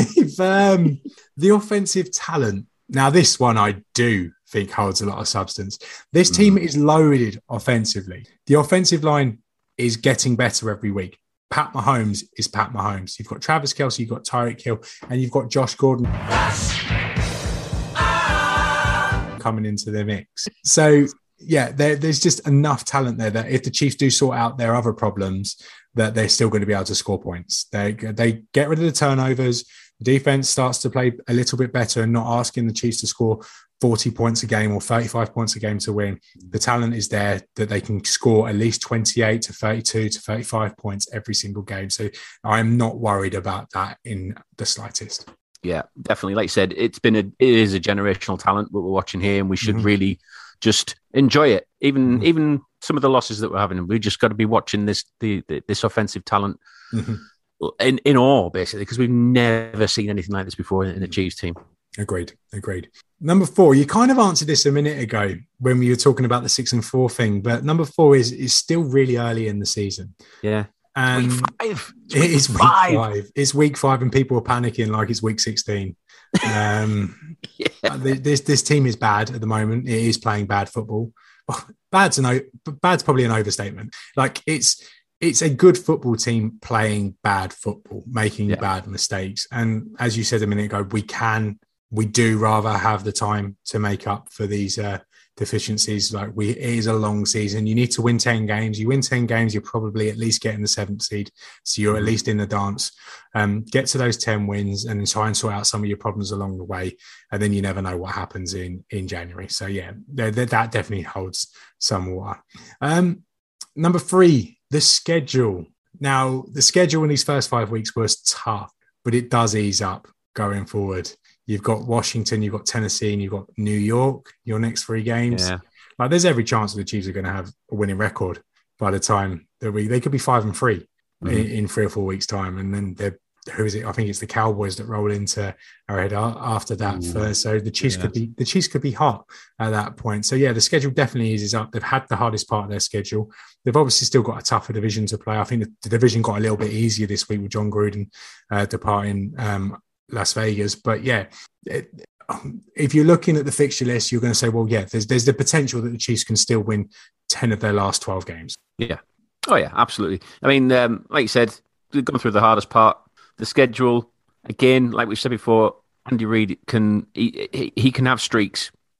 um, the offensive talent. Now, this one I do think holds a lot of substance. This team mm. is loaded offensively. The offensive line is getting better every week. Pat Mahomes is Pat Mahomes. You've got Travis Kelce, you've got Tyreek Hill, and you've got Josh Gordon coming into the mix. So, yeah, there, there's just enough talent there that if the Chiefs do sort out their other problems, that they're still going to be able to score points. They, they get rid of the turnovers. Defense starts to play a little bit better and not asking the Chiefs to score forty points a game or thirty-five points a game to win. The talent is there that they can score at least twenty-eight to thirty-two to thirty-five points every single game. So I'm not worried about that in the slightest. Yeah, definitely. Like you said, it's been a, it is a generational talent what we're watching here, and we should mm-hmm. really just enjoy it. Even mm-hmm. even some of the losses that we're having, we just got to be watching this the, the this offensive talent. Mm-hmm. In, in awe, basically, because we've never seen anything like this before in the Chiefs team. Agreed, agreed. Number four, you kind of answered this a minute ago when we were talking about the six and four thing, but number four is is still really early in the season. Yeah. And week five. It's it week is five. week five. It's week five and people are panicking like it's week sixteen. Um, yeah. This this team is bad at the moment. It is playing bad football. Well, bad's, an, bad's probably an overstatement. Like it's... It's a good football team playing bad football, making yeah. bad mistakes. And as you said a minute ago, we can, we do rather have the time to make up for these uh, deficiencies. Like we, it is a long season. You need to win ten games. You win ten games, you're probably at least getting the seventh seed. So you're at least in the dance. Um, get to those ten wins and try and sort out some of your problems along the way. And then you never know what happens in, in January. So yeah, th- th- that definitely holds some water. Um, number three, the schedule. Now, the schedule in these first five weeks was tough, but it does ease up going forward. You've got Washington, you've got Tennessee, and you've got New York, your next three games. Yeah. Like, there's every chance that the Chiefs are going to have a winning record by the time that we, they could be five and three mm-hmm. in, in three or four weeks' time. And then they're, who is it? I think it's the Cowboys that roll into Arrowhead after that. For, so the Chiefs yeah. could be the Chiefs could be hot at that point. So yeah, the schedule definitely eases up. They've had the hardest part of their schedule. They've obviously still got a tougher division to play. I think the, the division got a little bit easier this week with John Gruden uh, departing um, Las Vegas. But yeah, it, if you're looking at the fixture list, you're going to say, well, yeah, there's there's the potential that the Chiefs can still win ten of their last twelve games. Yeah. Oh yeah, absolutely. I mean, um, like you said, we've gone through the hardest part. The schedule, again, like we've said before, Andy Reid can he, he, he can have streaks.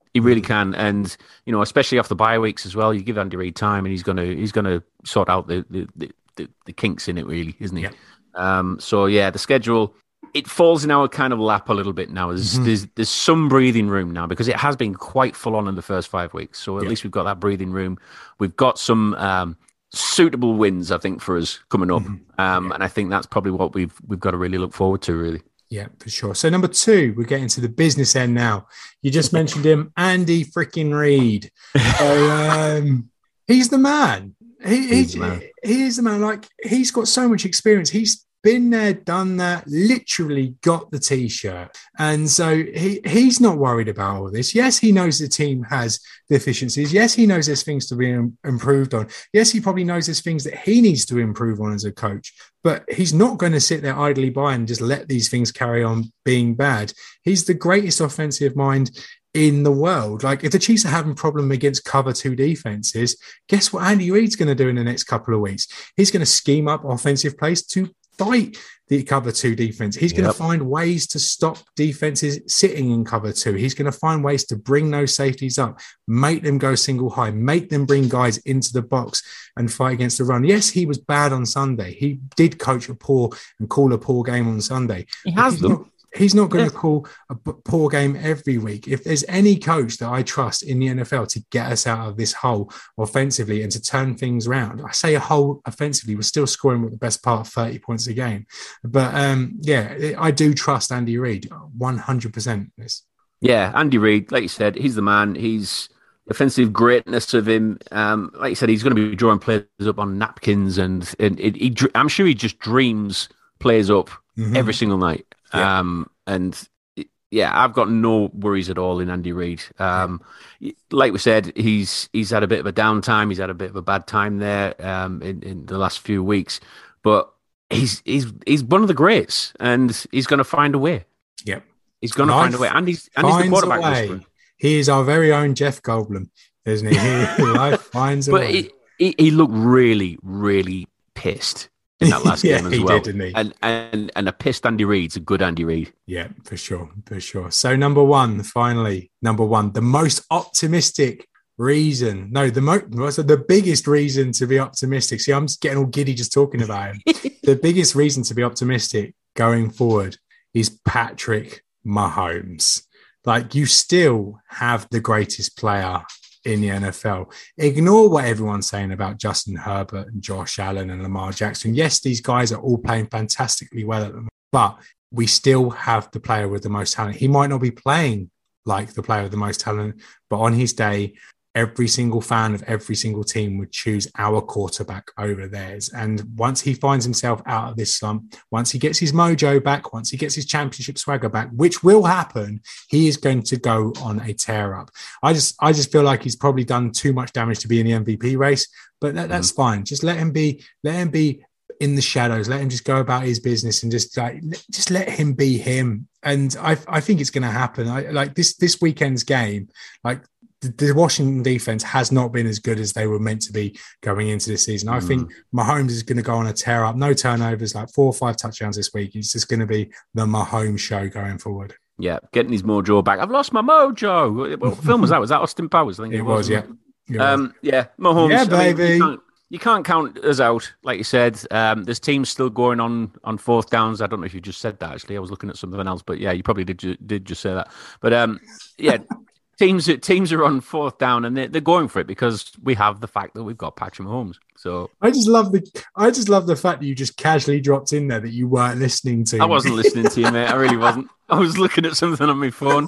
He really can, and you know, especially off the bye weeks as well. You give Andy Reid time, and he's gonna he's gonna sort out the the, the, the, the kinks in it, really, isn't he? Yeah. Um, so yeah, the schedule, it falls in our kind of lap a little bit now. There's mm-hmm. there's there's some breathing room now because it has been quite full on in the first five weeks. So at yeah. least we've got that breathing room. We've got some um, suitable wins, I think, for us coming up, mm-hmm. um, yeah. and I think that's probably what we've we've got to really look forward to, really. Yeah, for sure. So number two, we're getting to the business end now. You just mentioned him, Andy freaking Reid. So, um, he's the man. He, he's he, the man. He is the man. Like, he's got so much experience. He's been there, done that, literally got the T-shirt. And so he he's not worried about all this. Yes, he knows the team has deficiencies. Yes, he knows there's things to be improved on. Yes, he probably knows there's things that he needs to improve on as a coach. But he's not going to sit there idly by and just let these things carry on being bad. He's the greatest offensive mind in the world. Like, if the Chiefs are having a problem against cover two defenses, guess what Andy Reid's going to do in the next couple of weeks? He's going to scheme up offensive plays to fight the cover two defense. He's going yep. to find ways to stop defenses sitting in cover two. He's going to find ways to bring those safeties up, make them go single high, make them bring guys into the box and fight against the run. Yes, he was bad on Sunday. He did coach a poor and call a poor game on Sunday. He has them. Not, He's not going yeah. to call a poor game every week. If there's any coach that I trust in the N F L to get us out of this hole offensively and to turn things around, I say a hole offensively, we're still scoring with the best part of thirty points a game. But um, yeah, I do trust Andy Reid one hundred percent. Yeah, Andy Reid, like you said, he's the man. He's offensive greatness of him. Um, like you said, he's going to be drawing players up on napkins, and, and it, he, I'm sure he just dreams players up mm-hmm. every single night. Yeah. Um, and yeah, I've got no worries at all in Andy Reid. Um, like we said, he's he's had a bit of a downtime. He's had a bit of a bad time there um, in, in the last few weeks, but he's he's he's one of the greats, and he's going to find a way. Yep, he's going to find a way. And he's and he's the quarterback. He is our very own Jeff Goldblum, isn't he? he life finds a but way. He, he, he looked really, really pissed in that last yeah, game as he well. Did, didn't he? And, and and a pissed Andy Reid's a good Andy Reid. Yeah, for sure, for sure. So number one, finally, number one, the most optimistic reason. No, the most, the biggest reason to be optimistic. See, I'm just getting all giddy just talking about him. The biggest reason to be optimistic going forward is Patrick Mahomes. Like, you still have the greatest player in the N F L. Ignore what everyone's saying about Justin Herbert and Josh Allen and Lamar Jackson. Yes, these guys are all playing fantastically well at the moment, but we still have the player with the most talent. He might not be playing like the player with the most talent, but on his day, every single fan of every single team would choose our quarterback over theirs. And once he finds himself out of this slump, once he gets his mojo back, once he gets his championship swagger back, which will happen, he is going to go on a tear up. I just, I just feel like he's probably done too much damage to be in the M V P race, but that, that's mm-hmm. fine. Just let him be, let him be in the shadows. Let him just go about his business and just like, just let him be him. And I, I think it's going to happen. I like this, this weekend's game, like, the Washington defense has not been as good as they were meant to be going into this season. I mm. think Mahomes is going to go on a tear up. No turnovers, like four or five touchdowns this week. It's just going to be the Mahomes show going forward. Yeah, getting his mojo back. I've lost my mojo. What film was that? Was that Austin Powers? I think it, it was, was yeah. It um, was. Yeah, Mahomes. Yeah, baby. I mean, you, can't, you can't count us out, like you said. Um, there's teams still going on on fourth downs. I don't know if you just said that, actually. I was looking at something else, but yeah, you probably did, did just say that. But um, yeah. Teams, teams are on fourth down and they're, they're going for it because we have the fact that we've got Patrick Mahomes. So I just love the I just love the fact that you just casually dropped in there that you weren't listening to. I wasn't listening to you, mate. I really wasn't. I was looking at something on my phone.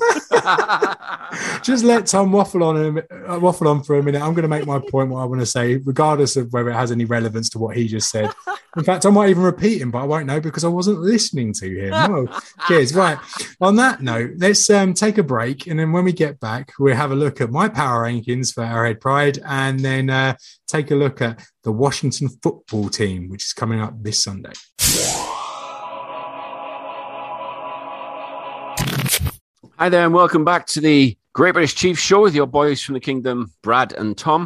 Just let Tom waffle on a, waffle on for a minute. I'm going to make my point, what I want to say, regardless of whether it has any relevance to what he just said. In fact, I might even repeat him, but I won't know because I wasn't listening to him. No. Cheers. Right. On that note, let's um, take a break. And then when we get back, we'll have a look at my power rankings for Arrowhead Pride and then uh, take a look at the Washington football team, which is coming up this Sunday. Hi there and welcome back to the Great British Chiefs Show with your boys from the Kingdom, Brad and Tom.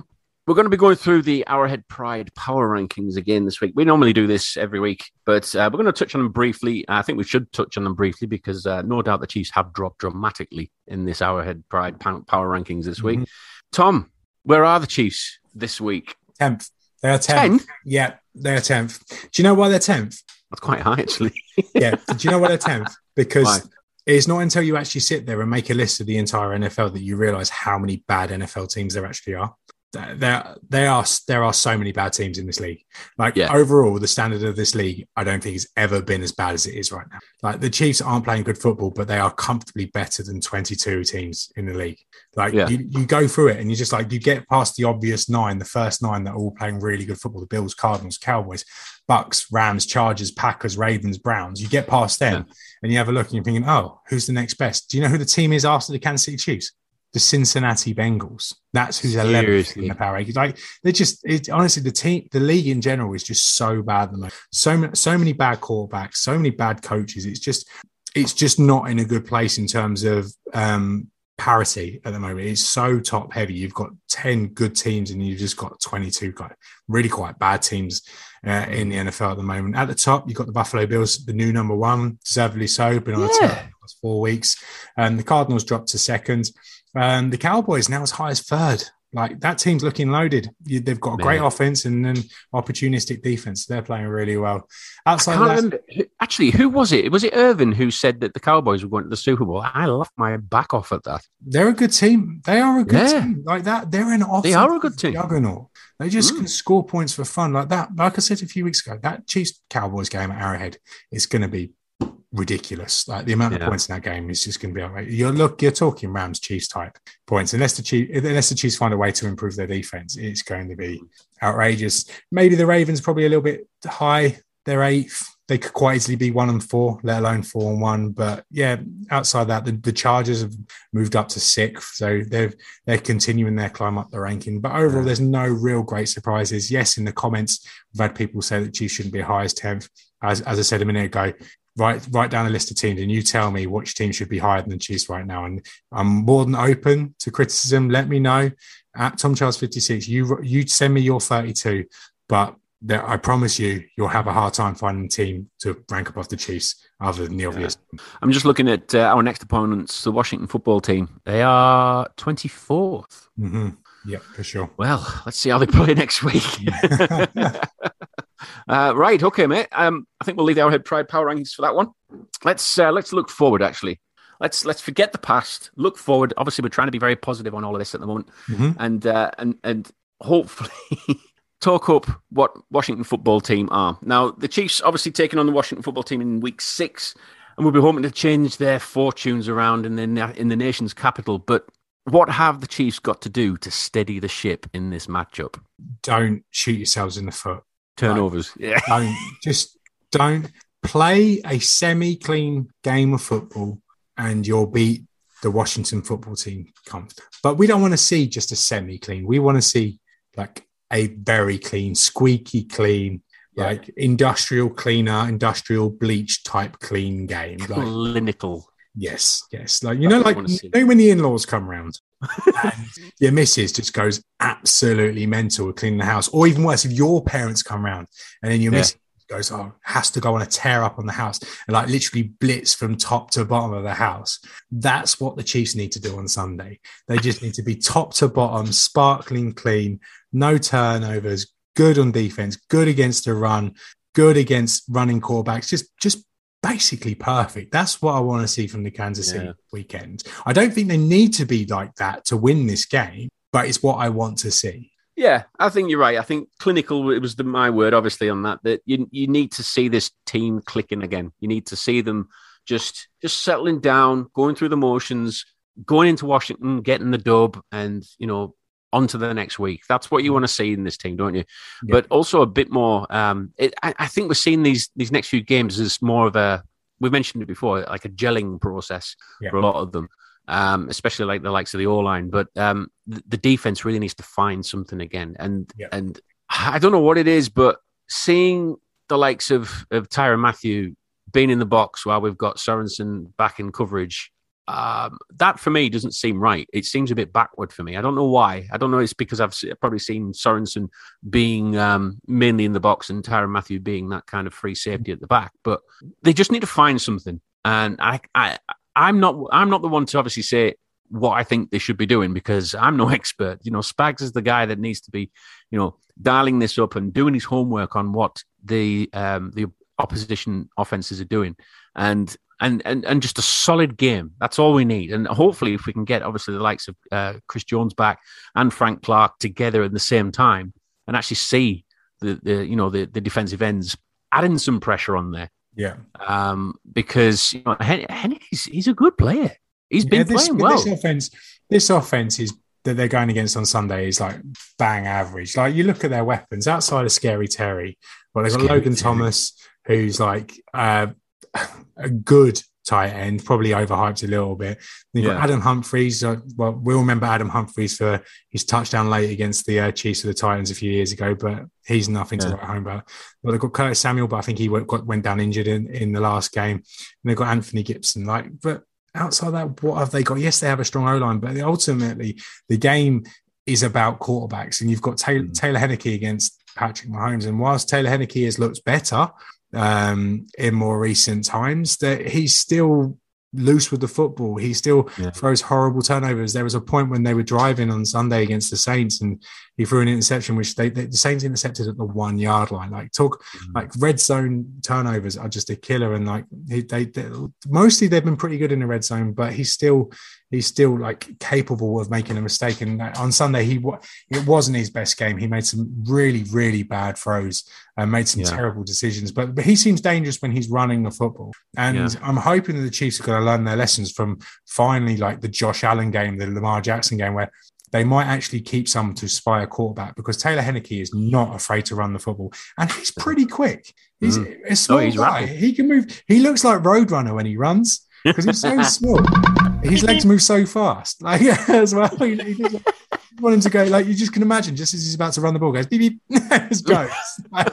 we're going to be going through the Arrowhead Pride Power Rankings again this week. We normally do this every week, but uh, we're going to touch on them briefly. I think we should touch on them briefly because uh, no doubt the Chiefs have dropped dramatically in this Arrowhead Pride Power Rankings this week. Mm-hmm. Tom, where are the Chiefs this week? tenth. They are tenth. tenth? Yeah, they are tenth. Do you know why they're tenth? That's quite high, actually. Yeah. Do you know why they're tenth? Because why? It's not until you actually sit there and make a list of the entire N F L that you realise how many bad N F L teams there actually are. There, there are there are so many bad teams in this league. Like yeah. overall, the standard of this league, I don't think has ever been as bad as it is right now. Like the Chiefs aren't playing good football, but they are comfortably better than twenty-two teams in the league. Like yeah. you, you go through it and you just like you get past the obvious nine, the first nine that are all playing really good football: the Bills, Cardinals, Cowboys, Bucks, Rams, Chargers, Packers, Ravens, Browns. You get past them yeah. and you have a look and you're thinking, oh, who's the next best? Do you know who the team is after the Kansas City Chiefs? The Cincinnati Bengals. That's who's eleventh in the power rankings. Like they're just it, honestly, the team, the league in general is just so bad at the moment. So so many bad quarterbacks, so many bad coaches. It's just it's just not in a good place in terms of um, parity at the moment. It's so top heavy. You've got ten good teams and you've just got twenty-two quite, really quite bad teams uh, in the N F L at the moment. At the top, you've got the Buffalo Bills, the new number one, deservedly so. Been on yeah. the top for the last four weeks, and the Cardinals dropped to second. Um, the Cowboys now as high as third. Like that team's looking loaded. You, they've got a great Man. offense and then opportunistic defense. They're playing really well. Outside of that, remember, actually, who was it? Was it Irvin who said that the Cowboys were going to the Super Bowl? I laughed my back off at that. They're a good team. They are a good yeah. team. Like that, they're an offensive They are a good team. juggernaut. They just mm. can score points for fun like that. Like I said a few weeks ago, that Chiefs Cowboys game at Arrowhead is going to be ridiculous. Like the amount of yeah. points in that game is just going to be outrageous. You're look, you're talking Rams Chiefs type points. Unless the Chiefs, unless the Chiefs find a way to improve their defense, it's going to be outrageous. Maybe the Ravens probably a little bit high. They're eighth. They could quite easily be one and four, let alone four and one. But yeah, outside that, the, the Chargers have moved up to sixth, so they're they're continuing their climb up the ranking. But overall, there's no real great surprises. Yes, in the comments, we've had people say that Chiefs shouldn't be high as tenth. As as I said a minute ago. Write, write down a list of teams and you tell me which team should be higher than the Chiefs right now. And I'm more than open to criticism. Let me know at Tom Charles fifty-six. You you send me your thirty-two, but there, I promise you, you'll have a hard time finding a team to rank above the Chiefs other than the obvious. Yeah. I'm just looking at uh, our next opponents, the Washington football team. They are twenty-fourth. Mm-hmm. Yeah, for sure. Well, let's see how they play next week. Uh, right, okay, mate. Um, I think we'll leave the Arrowhead Pride Power Rankings for that one. Let's uh, let's look forward. Actually, let's let's forget the past. Look forward. Obviously, we're trying to be very positive on all of this at the moment, mm-hmm. and uh, and and hopefully talk up what Washington football team are. Now, the Chiefs obviously taking on the Washington football team in week six, and we'll be hoping to change their fortunes around in the in the nation's capital. But what have the Chiefs got to do to steady the ship in this matchup? Don't shoot yourselves in the foot. Turnovers. Like, yeah. Don't, just don't play a semi-clean game of football and you'll beat the Washington football team comfortably. But we don't want to see just a semi-clean. We want to see like a very clean, squeaky clean, yeah. like industrial cleaner, industrial bleach type clean game. Like, clinical. Yes, yes. Like, you know, like you know when the in-laws come round and your missus just goes absolutely mental with cleaning the house. Or even worse, if your parents come round and then your yeah. missus goes, oh, has to go on a tear up on the house and like literally blitz from top to bottom of the house. That's what the Chiefs need to do on Sunday. They just need to be top to bottom, sparkling clean, no turnovers, good on defense, good against the run, good against running quarterbacks, just just basically perfect. That's what I want to see from the Kansas City yeah. weekend. I don't think they need to be like that to win this game, but it's what I want to see. Yeah, I think you're right. I think clinical, it was the, my word, obviously, on that, that you you need to see this team clicking again. You need to see them just just settling down, going through the motions, going into Washington, getting the dub, and, you know, on to the next week. That's what you want to see in this team, don't you? Yeah. But also a bit more, um, it, I, I think we're seeing these these next few games as more of a, we've mentioned it before, like a gelling process yeah. for a lot of them, um, especially like the likes of the O-line. But um, the, the defense really needs to find something again. And yeah. and I don't know what it is, but seeing the likes of, of Tyrann Mathieu being in the box while we've got Sorensen back in coverage, um, that for me doesn't seem right. It seems a bit backward for me. I don't know why. I don't know. It's because I've probably seen Sorensen being um, mainly in the box and Tyrann Mathieu being that kind of free safety at the back. But they just need to find something. And I, I, I'm not. I'm not the one to obviously say what I think they should be doing because I'm no expert. You know, Spags is the guy that needs to be, you know, dialing this up and doing his homework on what the um, the opposition offenses are doing, and and and and just a solid game. That's all we need. And hopefully, if we can get obviously the likes of uh, Chris Jones back and Frank Clark together at the same time, and actually see the the you know the the defensive ends adding some pressure on there. Yeah, um, because you know Henneke's he's a good player. He's been yeah, this, playing well. This offense, this offense is that they're going against on Sunday is like bang average. Like you look at their weapons outside of Scary Terry. Well, they've got Scary Logan Terry. Thomas, who's like uh, a good tight end, probably overhyped a little bit. You've yeah. got Adam Humphries. Uh, well, we'll remember Adam Humphries for his touchdown late against the uh, Chiefs of the Titans a few years ago, but he's nothing yeah. to write home about. Well, they've got Curtis Samuel, but I think he went, got, went down injured in, in the last game. And they've got Anthony Gibson. Like, but outside that, what have they got? Yes, they have a strong O-line, but ultimately the game is about quarterbacks. And you've got Taylor, mm. Taylor Heinicke against Patrick Mahomes. And whilst Taylor Heinicke has looked better um, in more recent times, that he's still loose with the football. He still yeah. throws horrible turnovers. There was a point when they were driving on Sunday against the Saints and he threw an interception, which they, they the Saints intercepted at the one yard line. Like talk, mm-hmm. like red zone turnovers are just a killer. And like he, they, they, mostly they've been pretty good in the red zone, but he's still, he's still like capable of making a mistake. And on Sunday, he it wasn't his best game. He made some really, really bad throws and made some yeah. terrible decisions. But but he seems dangerous when he's running the football. And yeah. I'm hoping that the Chiefs are going to learn their lessons from finally like the Josh Allen game, the Lamar Jackson game, where they might actually keep someone to spy a quarterback because Taylor Heinicke is not afraid to run the football. And he's pretty quick. He's mm. a small oh, he's guy. Rapid. He can move. He looks like Roadrunner when he runs because he's so small. His legs move so fast. Like as well. He, he does, you want him to go, like you just can imagine, just as he's about to run the ball, goes, beep, beep, just goes. Like,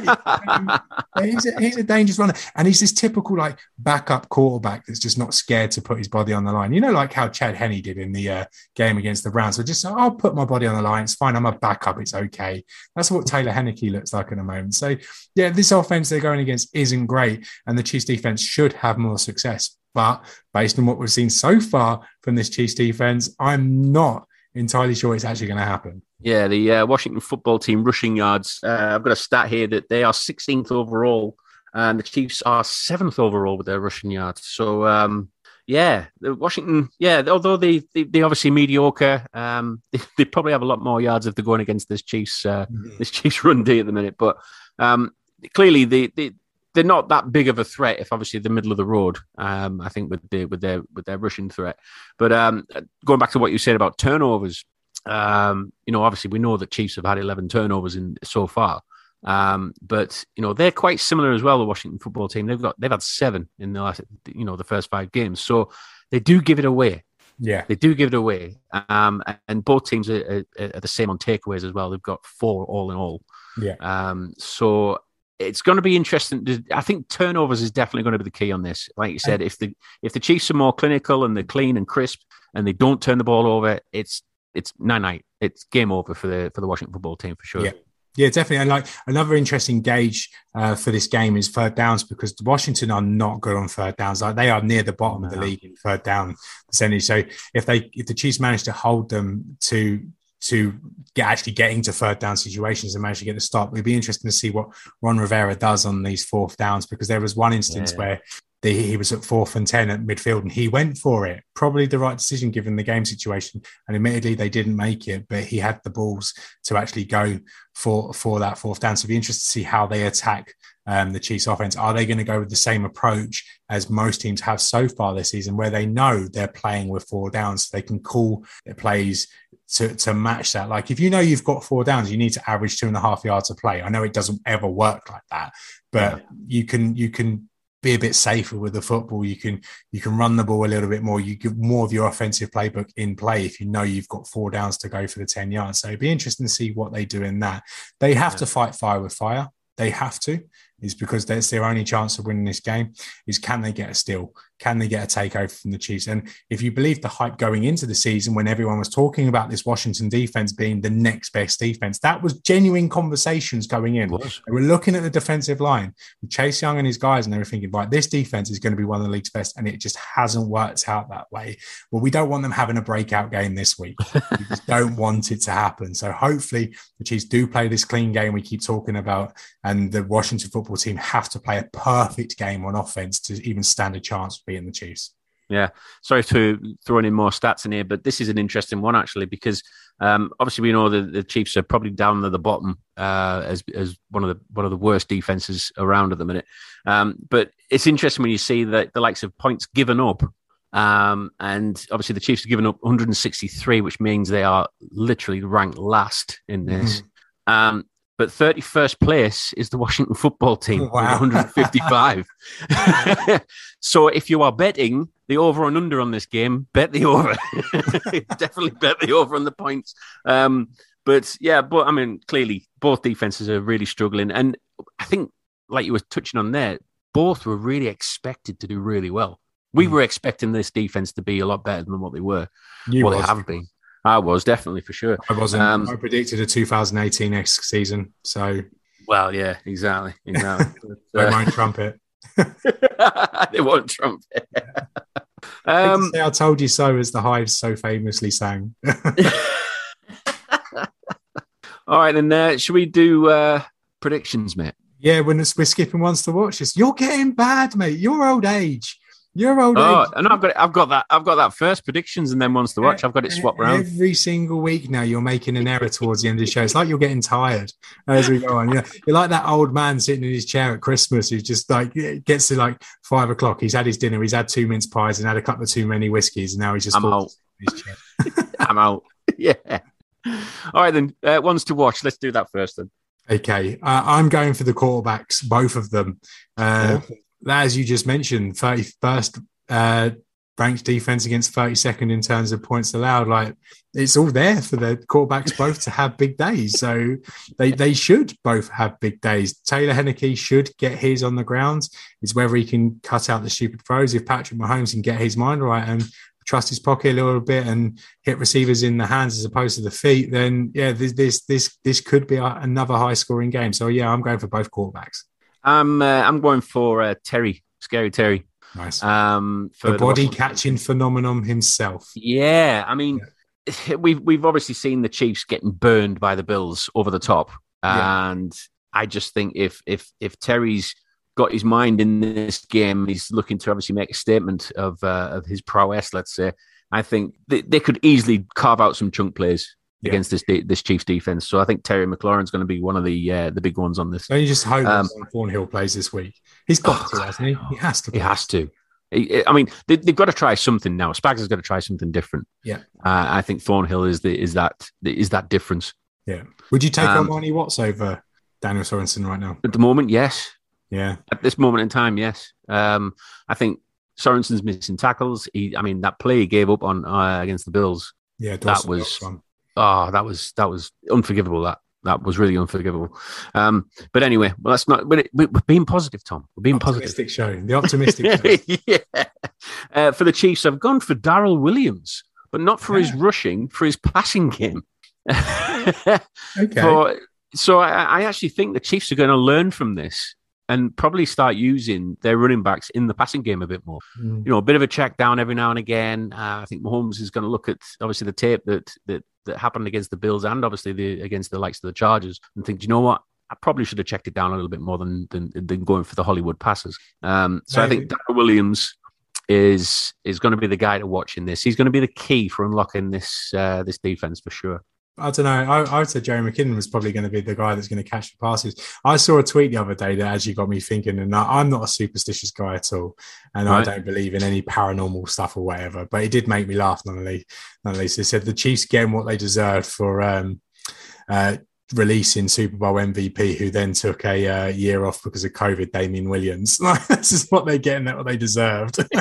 he's, a, he's a dangerous runner. And he's this typical like backup quarterback that's just not scared to put his body on the line. You know, like how Chad Henne did in the uh, game against the Browns. So just, oh, I'll put my body on the line. It's fine. I'm a backup. It's okay. That's what Taylor Heinicke looks like at the moment. So yeah, this offense they're going against isn't great. And the Chiefs defense should have more success. But based on what we've seen so far from this Chiefs defense, I'm not entirely sure it's actually going to happen. Yeah, the uh, Washington football team rushing yards. Uh, I've got a stat here that they are sixteenth overall, and the Chiefs are seventh overall with their rushing yards. So, um, yeah, the Washington, yeah, although they they they obviously mediocre, um, they, they probably have a lot more yards if they're going against this Chiefs uh, mm-hmm. this Chiefs run D at the minute. But um, clearly, they they. They're not that big of a threat if obviously the middle of the road. Um, I think with the with their with their rushing threat, but um, going back to what you said about turnovers, um, you know, obviously we know that Chiefs have had eleven turnovers in so far, um, but you know they're quite similar as well. The Washington football team, they've got they've had seven in the last, you know, the first five games, so they do give it away. Yeah, they do give it away, um, and both teams are, are, are the same on takeaways as well. They've got four all in all. Yeah, um, so. It's going to be interesting. I think turnovers is definitely going to be the key on this. Like you said, if the if the Chiefs are more clinical and they're clean and crisp and they don't turn the ball over, it's it's nine night. It's game over for the for the Washington football team for sure. Yeah, yeah, definitely. And like another interesting gauge uh, for this game is third downs because Washington are not good on third downs. Like they are near the bottom no. of the league in third down percentage. So if they if the Chiefs manage to hold them to to get actually getting to third down situations and manage to get the stop. It'd be interesting to see what Ron Rivera does on these fourth downs because there was one instance yeah. where the, he was at fourth and ten at midfield and he went for it. Probably the right decision given the game situation. And admittedly, they didn't make it, but he had the balls to actually go for, for that fourth down. So it'd be interesting to see how they attack Um, the Chiefs offense. Are they going to go with the same approach as most teams have so far this season where they know they're playing with four downs so they can call their plays to, to match that? Like if you know you've got four downs, you need to average two and a half yards a play. I know it doesn't ever work like that, but yeah. you can you can be a bit safer with the football. You can you can run the ball a little bit more. You get more of your offensive playbook in play if you know you've got four downs to go for the ten yards. So it'd be interesting to see what they do in that. They have yeah. to fight fire with fire. They have to. is because that's their only chance of winning this game, is can they get a steal? Can they get a takeover from the Chiefs? And if you believe the hype going into the season when everyone was talking about this Washington defense being the next best defense, that was genuine conversations going in. They were looking at the defensive line with Chase Young and his guys, and they were thinking, right, this defense is going to be one of the league's best, and it just hasn't worked out that way. Well, we don't want them having a breakout game this week. We just don't want it to happen. So hopefully the Chiefs do play this clean game we keep talking about, and the Washington football team have to play a perfect game on offense to even stand a chance of beating the Chiefs. Yeah, sorry to throwing in more stats in here, but this is an interesting one actually, because um, obviously we know that the Chiefs are probably down at the bottom uh, as as one of the one of the worst defenses around at the minute. Um, but it's interesting when you see that the likes of points given up, um, and obviously the Chiefs have given up one hundred sixty-three, which means they are literally ranked last in this. Mm. Um, But thirty-first place is the Washington football team wow. with one hundred fifty-five. So if you are betting the over and under on this game, bet the over. Definitely bet the over on the points. Um, but yeah, but I mean, clearly both defenses are really struggling. And I think, like you were touching on there, both were really expected to do really well. We mm. were expecting this defense to be a lot better than what they were. You well, was. They have been. I was, definitely, for sure. I wasn't. Um, I predicted a two thousand eighteen next season, so... Well, yeah, exactly. exactly. They won't trump it. They won't trump it. um, I, I told you so, as the Hives so famously sang. All right, then, uh, should we do uh, predictions, mate? Yeah, when we're skipping ones to watch this. You're getting bad, mate. Your old age. Your old oh, age. and I've got I've got that I've got that first predictions and then ones to watch. I've got it swapped around every single week now. You're making an error towards the end of the show. It's like you're getting tired as we go on. You know, you're like that old man sitting in his chair at Christmas who just like gets to like five o'clock. He's had his dinner. He's had two mince pies and had a couple of too many whiskeys, and now he's just I'm out. His chair. I'm out. Yeah. All right then. Uh, ones to watch. Let's do that first then. Okay, uh, I'm going for the quarterbacks, both of them. Uh, yeah. As you just mentioned, thirty-first uh, ranked defense against thirty-second in terms of points allowed. Like, it's all there for the quarterbacks both to have big days. So they they should both have big days. Taylor Heinicke should get his on the ground. It's whether he can cut out the stupid throws. If Patrick Mahomes can get his mind right and trust his pocket a little bit and hit receivers in the hands as opposed to the feet, then yeah, this this this, this could be a, another high scoring game. So yeah, I'm going for both quarterbacks. I'm uh, I'm going for uh, Terry, Scary Terry. Nice. Um, for the body the catching phenomenon himself. Yeah, I mean, yeah. we've we've obviously seen the Chiefs getting burned by the Bills over the top, yeah. and I just think if if if Terry's got his mind in this game, he's looking to obviously make a statement of uh, of his prowess. Let's say, I think they, they could easily carve out some chunk plays. Yeah. Against this this Chiefs defense, so I think Terry McLaurin's going to be one of the uh, the big ones on this. Don't you just hope um, Thornhill plays this week? He's got oh, to, hasn't he? He has to. Play. He has to. He, I mean, they, they've got to try something now. Spags has got to try something different. Yeah, uh, I think Thornhill is the is that is that difference. Yeah. Would you take um, Armani Watts over Daniel Sorensen right now? At the moment, yes. Yeah. At this moment in time, yes. Um, I think Sorensen's missing tackles. He, I mean, that play he gave up on uh, against the Bills. Yeah, that was. Oh, that was that was unforgivable. That that was really unforgivable. Um, but anyway, well, that's not. But it, we're being positive, Tom. We're being optimistic positive. Show the optimistic show. Yeah. Uh, for the Chiefs, I've gone for Darrell Williams, but not for yeah. his rushing, for his passing game. Okay. For, so I, I actually think the Chiefs are going to learn from this and probably start using their running backs in the passing game a bit more. Mm. You know, a bit of a check down every now and again. Uh, I think Mahomes is going to look at obviously the tape that that that happened against the Bills and obviously the against the likes of the Chargers and think, do you know what? I probably should have checked it down a little bit more than than, than going for the Hollywood passes. Um, so Maybe. I think Darrell Williams is is going to be the guy to watch in this. He's going to be the key for unlocking this uh, this defense for sure. I don't know. I, I would say Jerry McKinnon was probably going to be the guy that's going to catch the passes. I saw a tweet the other day that actually got me thinking, and I, I'm not a superstitious guy at all, and right. I don't believe in any paranormal stuff or whatever, but it did make me laugh nonetheless. Nonetheless, it said the Chiefs getting what they deserved for um, uh, releasing Super Bowl M V P, who then took a uh, year off because of COVID, Damien Williams. This is what they're getting, that what they deserved.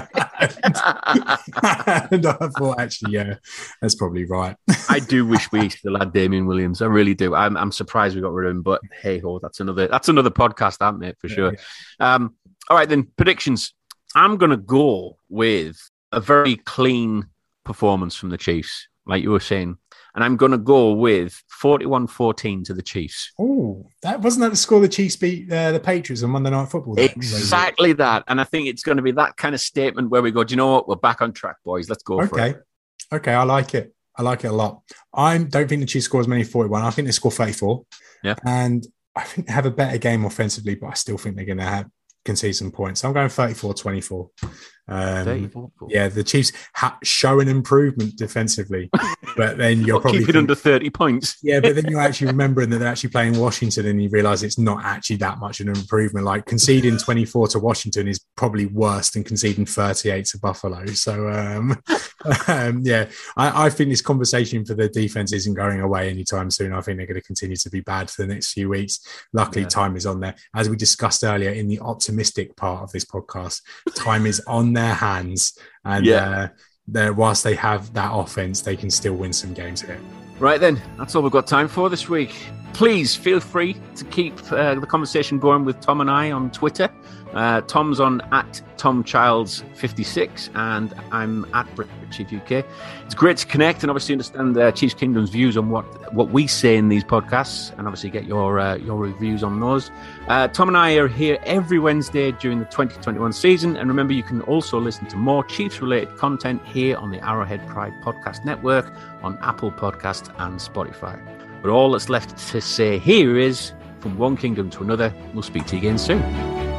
and I thought, actually, yeah, that's probably right. I do wish we still had Damien Williams. I really do. I'm, I'm surprised we got rid of him, but hey ho, that's another that's another podcast, that mate, for sure. Yeah, yeah. Um, all right, then predictions. I'm gonna go with a very clean performance from the Chiefs, like you were saying. And I'm going to go with forty-one fourteen to the Chiefs. Oh, that wasn't that the score the Chiefs beat uh, the Patriots on Monday Night Football? That, exactly that. And I think it's going to be that kind of statement where we go, do you know what? We're back on track, boys. Let's go okay. for it. Okay, I like it. I like it a lot. I don't think the Chiefs score as many forty-one. I think they score thirty-four. Yeah. And I think they have a better game offensively, but I still think they're going to have concede some points. So I'm going thirty-four twenty-four. Um, thirty-four. Yeah, the Chiefs ha- show an improvement defensively, but then you're probably keep it think, under thirty points. Yeah, but then you're actually remembering that they're actually playing Washington, and you realise it's not actually that much of an improvement. Like conceding twenty-four to Washington is probably worse than conceding thirty-eight to Buffalo. So um, um, yeah, I, I think this conversation for the defense isn't going away anytime soon. I think they're going to continue to be bad for the next few weeks. Luckily, yeah. time is on there, as we discussed earlier in the optimistic part of this podcast. Time is on their hands, and yeah. uh, whilst they have that offense, they can still win some games here. Right then, that's all we've got time for this week. Please feel free to keep uh, the conversation going with Tom and I on Twitter. Uh, Tom's on at Tom Childs fifty-six, and I'm at Chief U K. It's great to connect and obviously understand uh, Chiefs Kingdom's views on what, what we say in these podcasts, and obviously get your uh, your reviews on those. Uh, Tom and I are here every Wednesday during the twenty twenty-one season, and remember, you can also listen to more Chiefs-related content here on the Arrowhead Pride Podcast Network, on Apple Podcasts and Spotify. But all that's left to say here is, from one kingdom to another, we'll speak to you again soon.